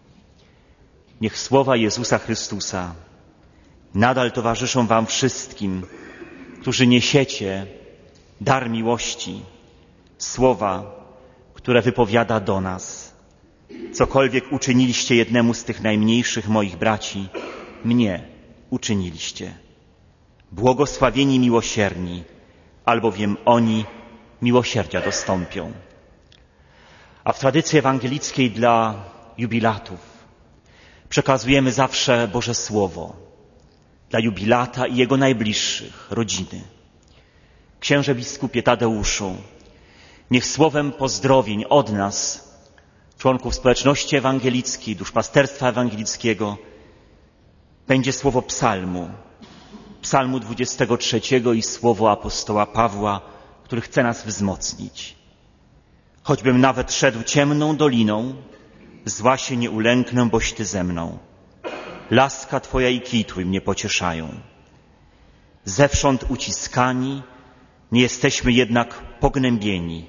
Niech słowa Jezusa Chrystusa nadal towarzyszą wam wszystkim, którzy niesiecie dar miłości, słowa, które wypowiada do nas. Cokolwiek uczyniliście jednemu z tych najmniejszych moich braci, mnie uczyniliście. Błogosławieni miłosierni, albowiem oni miłosierdzia dostąpią. A w tradycji ewangelickiej dla jubilatów przekazujemy zawsze Boże Słowo dla jubilata i jego najbliższych, rodziny. Księże biskupie Tadeuszu, niech słowem pozdrowień od nas, członków społeczności ewangelickiej, duszpasterstwa ewangelickiego, będzie słowo psalmu, psalmu 23 i słowo apostoła Pawła, który chce nas wzmocnić. Choćbym nawet szedł ciemną doliną, zła się nie ulęknę, boś Ty ze mną. Laska Twoja i kij Twój mnie pocieszają. Zewsząd uciskani, nie jesteśmy jednak pognębieni,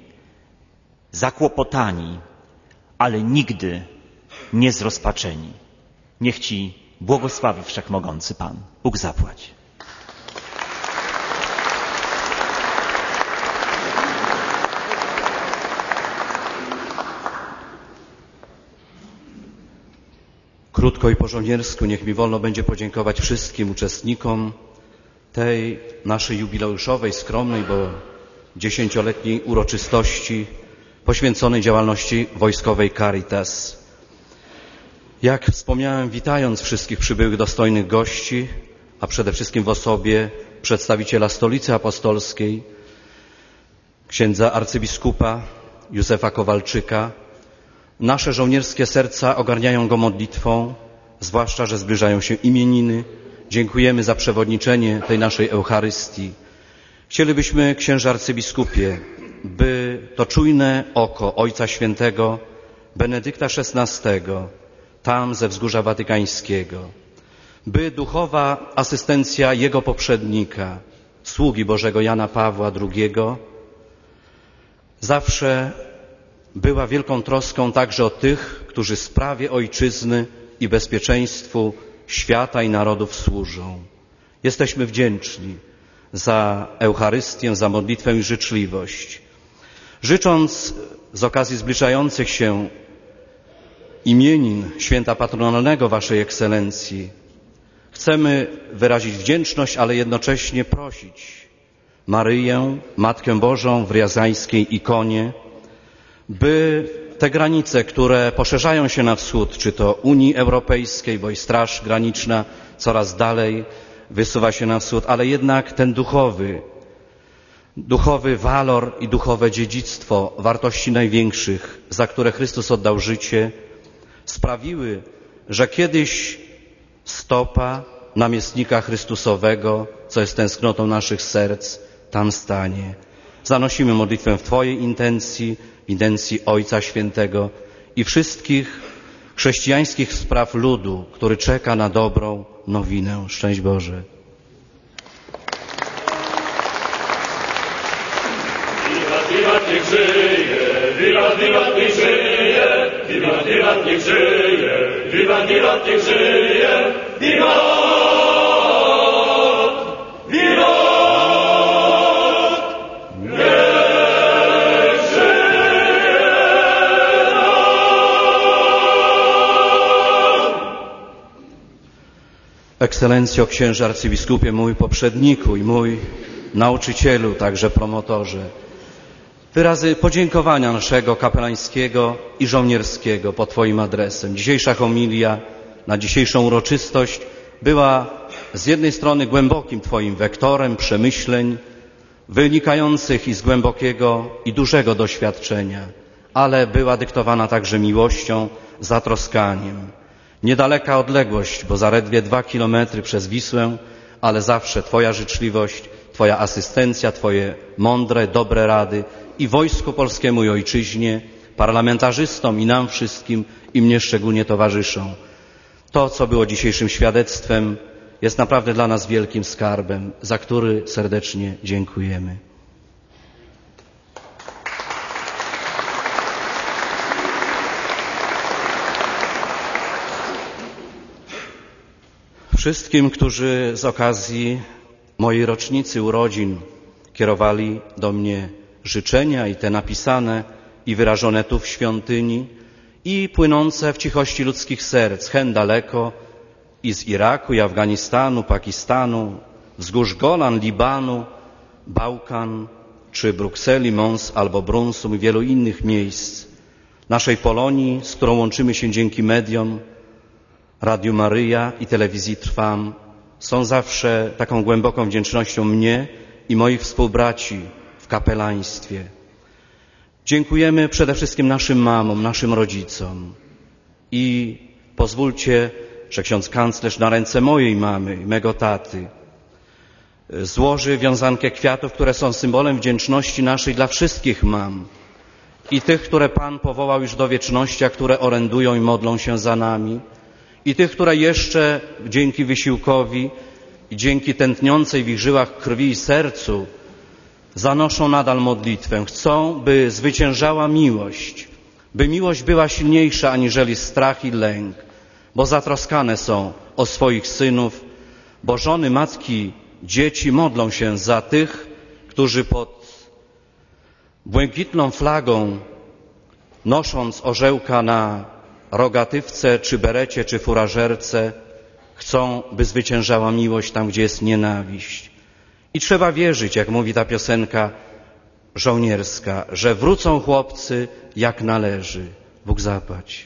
zakłopotani, ale nigdy nie zrozpaczeni. Niech Ci błogosławi Wszechmogący Pan. Bóg zapłać. Krótko i po żołniersku niech mi wolno będzie podziękować wszystkim uczestnikom tej naszej jubileuszowej, skromnej, bo 10-letniej uroczystości poświęconej działalności wojskowej Caritas. Jak wspomniałem, witając wszystkich przybyłych dostojnych gości, a przede wszystkim w osobie przedstawiciela Stolicy Apostolskiej, księdza arcybiskupa Józefa Kowalczyka, nasze żołnierskie serca ogarniają go modlitwą, zwłaszcza, że zbliżają się imieniny. Dziękujemy za przewodniczenie tej naszej Eucharystii. Chcielibyśmy, księże arcybiskupie, by to czujne oko Ojca Świętego Benedykta XVI, tam ze Wzgórza Watykańskiego, by duchowa asystencja jego poprzednika, sługi Bożego Jana Pawła II, zawsze była wielką troską także o tych, którzy sprawie ojczyzny i bezpieczeństwu świata i narodów służą. Jesteśmy wdzięczni za Eucharystię, za modlitwę i życzliwość. Życząc z okazji zbliżających się imienin święta patronalnego Waszej Ekscelencji, chcemy wyrazić wdzięczność, ale jednocześnie prosić Maryję, Matkę Bożą w riazańskiej ikonie, by te granice, które poszerzają się na wschód, czy to Unii Europejskiej, bo i Straż Graniczna coraz dalej wysuwa się na wschód, ale jednak ten duchowy walor i duchowe dziedzictwo wartości największych, za które Chrystus oddał życie, sprawiły, że kiedyś stopa namiestnika Chrystusowego, co jest tęsknotą naszych serc, tam stanie. Zanosimy modlitwę w Twojej intencji, w intencji Ojca Świętego i wszystkich chrześcijańskich spraw ludu, który czeka na dobrą nowinę. Szczęść Boże. Wiwat niech żyje, wiwat niech żyje, wiwat niech żyje, wiwat niech żyje, wiwat! Ekscelencjo księże arcybiskupie, mój poprzedniku i mój nauczycielu, także promotorze. Wyrazy podziękowania naszego kapelańskiego i żołnierskiego pod Twoim adresem. Dzisiejsza homilia na dzisiejszą uroczystość była z jednej strony głębokim Twoim wektorem przemyśleń, wynikających i z głębokiego i dużego doświadczenia, ale była dyktowana także miłością, zatroskaniem. Niedaleka odległość, bo zaledwie 2 kilometry przez Wisłę, ale zawsze Twoja życzliwość, Twoja asystencja, Twoje mądre, dobre rady i Wojsku Polskiemu i Ojczyźnie, parlamentarzystom i nam wszystkim i mnie szczególnie towarzyszą. To, co było dzisiejszym świadectwem, jest naprawdę dla nas wielkim skarbem, za który serdecznie dziękujemy. Wszystkim, którzy z okazji mojej rocznicy urodzin kierowali do mnie życzenia i te napisane i wyrażone tu w świątyni i płynące w cichości ludzkich serc, hen daleko i z Iraku, i Afganistanu, Pakistanu, wzgórz Golan, Libanu, Bałkan, czy Brukseli, Mons albo Brunsum i wielu innych miejsc naszej Polonii, z którą łączymy się dzięki mediom, Radiu Maryja i Telewizji Trwam, są zawsze taką głęboką wdzięcznością mnie i moich współbraci w kapelaństwie. Dziękujemy przede wszystkim naszym mamom, naszym rodzicom i pozwólcie, że ksiądz kanclerz na ręce mojej mamy i mego taty złoży wiązankę kwiatów, które są symbolem wdzięczności naszej dla wszystkich mam i tych, które Pan powołał już do wieczności, a które orędują i modlą się za nami, i tych, które jeszcze dzięki wysiłkowi i dzięki tętniącej w ich żyłach krwi i sercu zanoszą nadal modlitwę. Chcą, by zwyciężała miłość, by miłość była silniejsza aniżeli strach i lęk, bo zatroskane są o swoich synów, bo żony, matki, dzieci modlą się za tych, którzy pod błękitną flagą, nosząc orzełka na rogatywce, czy berecie, czy furażerce, chcą, by zwyciężała miłość tam, gdzie jest nienawiść. I trzeba wierzyć, jak mówi ta piosenka żołnierska, że wrócą chłopcy jak należy. Bóg zapłać.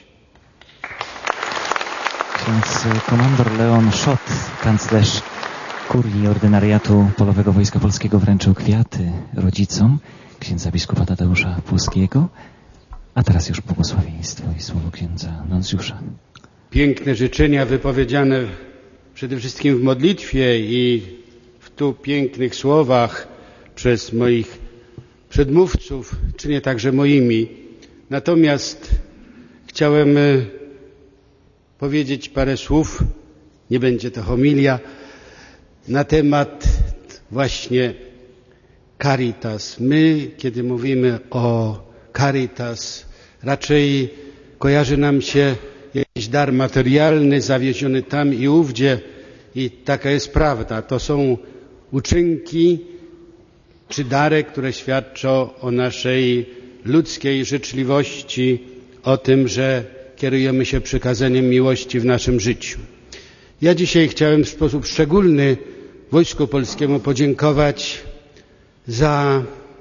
Ksiądz komandor Leon Schott, kanclerz kurii ordynariatu Polowego Wojska Polskiego, wręczył kwiaty rodzicom księdza biskupa Tadeusza Płoskiego. A teraz już błogosławieństwo i słowo księdza nuncjusza. Piękne życzenia wypowiedziane przede wszystkim w modlitwie i w tu pięknych słowach przez moich przedmówców, czy nie także moimi. Natomiast chciałem powiedzieć parę słów, nie będzie to homilia, na temat właśnie Caritas. My, kiedy mówimy o Caritas, raczej kojarzy nam się jakiś dar materialny zawieziony tam i ówdzie i taka jest prawda. To są uczynki czy dary, które świadczą o naszej ludzkiej życzliwości, o tym, że kierujemy się przykazaniem miłości w naszym życiu. Ja dzisiaj chciałem w sposób szczególny Wojsku Polskiemu podziękować za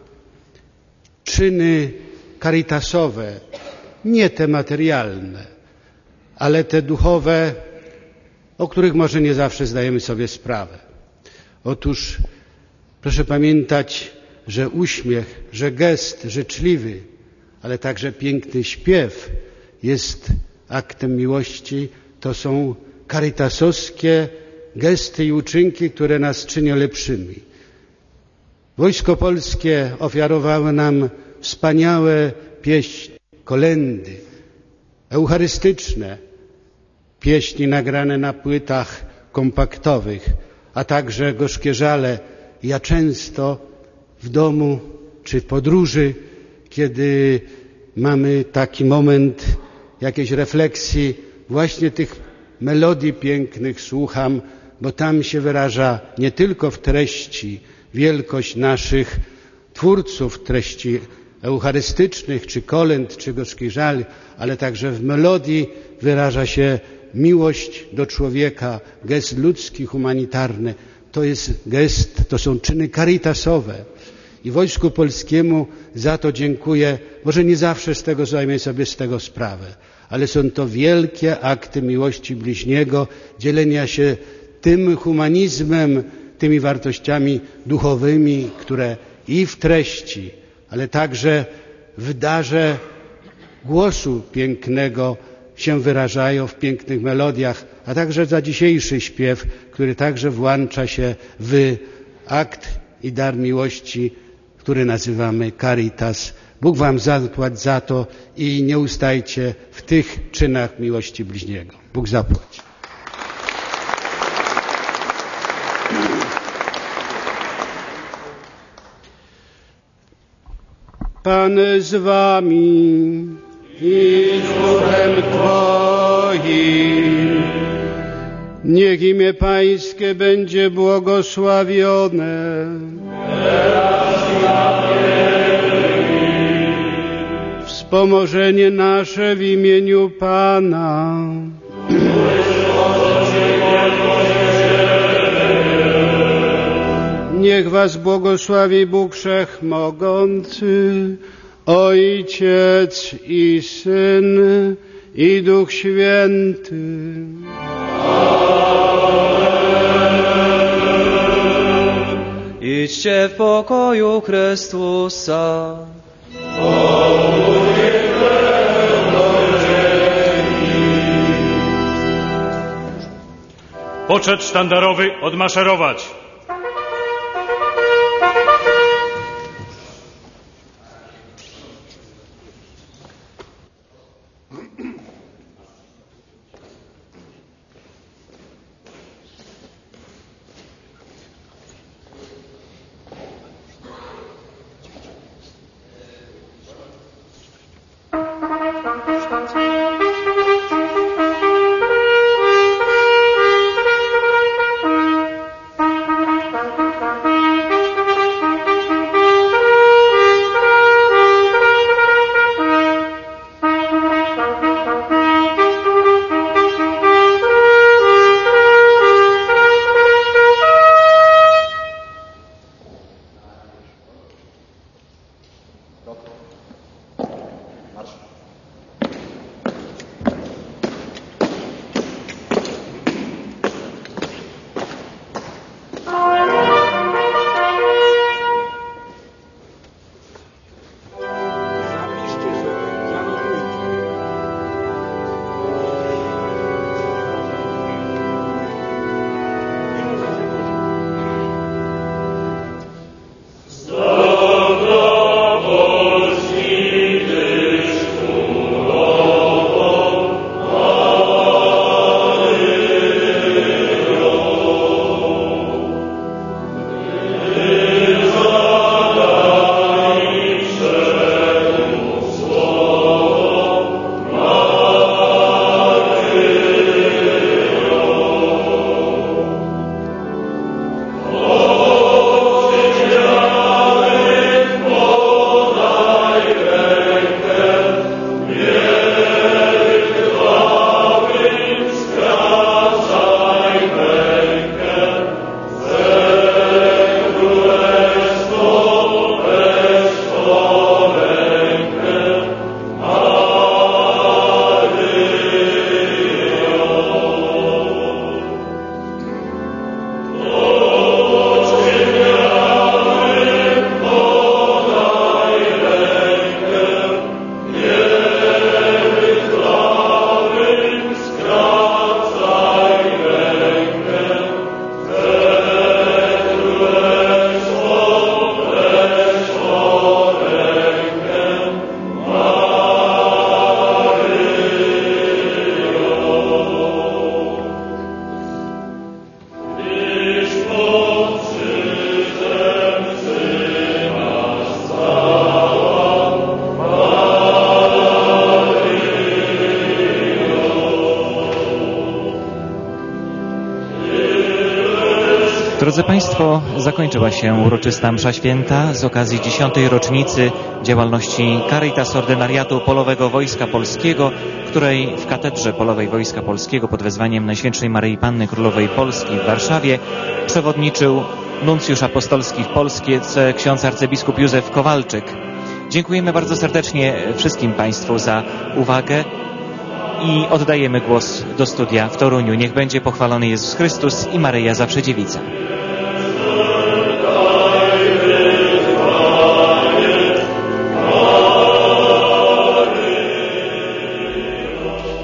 czyny caritasowe, nie te materialne, ale te duchowe, o których może nie zawsze zdajemy sobie sprawę. Otóż proszę pamiętać, że uśmiech, że gest życzliwy, ale także piękny śpiew jest aktem miłości, To są caritasowskie gesty i uczynki, które nas czynią lepszymi. Wojsko Polskie ofiarowało nam wspaniałe pieśni, kolędy, eucharystyczne, pieśni nagrane na płytach kompaktowych, a także gorzkie żale. Ja często w domu czy w podróży, kiedy mamy taki moment jakiejś refleksji, właśnie tych melodii pięknych słucham, bo tam się wyraża nie tylko w treści wielkość naszych twórców, treści eucharystycznych, czy kolęd, czy gorzkich żali, ale także w melodii wyraża się miłość do człowieka, gest ludzki, humanitarny. To jest gest, to są czyny caritasowe. I Wojsku Polskiemu za to dziękuję. Może nie zawsze z tego zdaję sobie z tego sprawę, ale są to wielkie akty miłości bliźniego, dzielenia się tym humanizmem, tymi wartościami duchowymi, które i w treści, ale także w darze głosu pięknego się wyrażają w pięknych melodiach, a także za dzisiejszy śpiew, który także włącza się w akt i dar miłości, który nazywamy Caritas. Bóg wam zapłać za to i nie ustajcie w tych czynach miłości bliźniego. Bóg zapłać. Pan z wami i z duchem twoim. Niech imię Pańskie będzie błogosławione. Wspomożenie nasze w imieniu Pana. Niech was błogosławi Bóg Wszechmogący, Ojciec i Syn i Duch Święty. Idźcie w pokoju Chrystusa. Poczet sztandarowy odmaszerować. Drodzy Państwo, zakończyła się uroczysta msza święta z okazji 10. rocznicy działalności Caritas Ordynariatu Polowego Wojska Polskiego, której w Katedrze Polowej Wojska Polskiego pod wezwaniem Najświętszej Maryi Panny Królowej Polski w Warszawie przewodniczył nuncjusz apostolski w Polsce, ksiądz arcybiskup Józef Kowalczyk. Dziękujemy bardzo serdecznie wszystkim Państwu za uwagę i oddajemy głos do studia w Toruniu. Niech będzie pochwalony Jezus Chrystus i Maryja Zawsze Dziewica.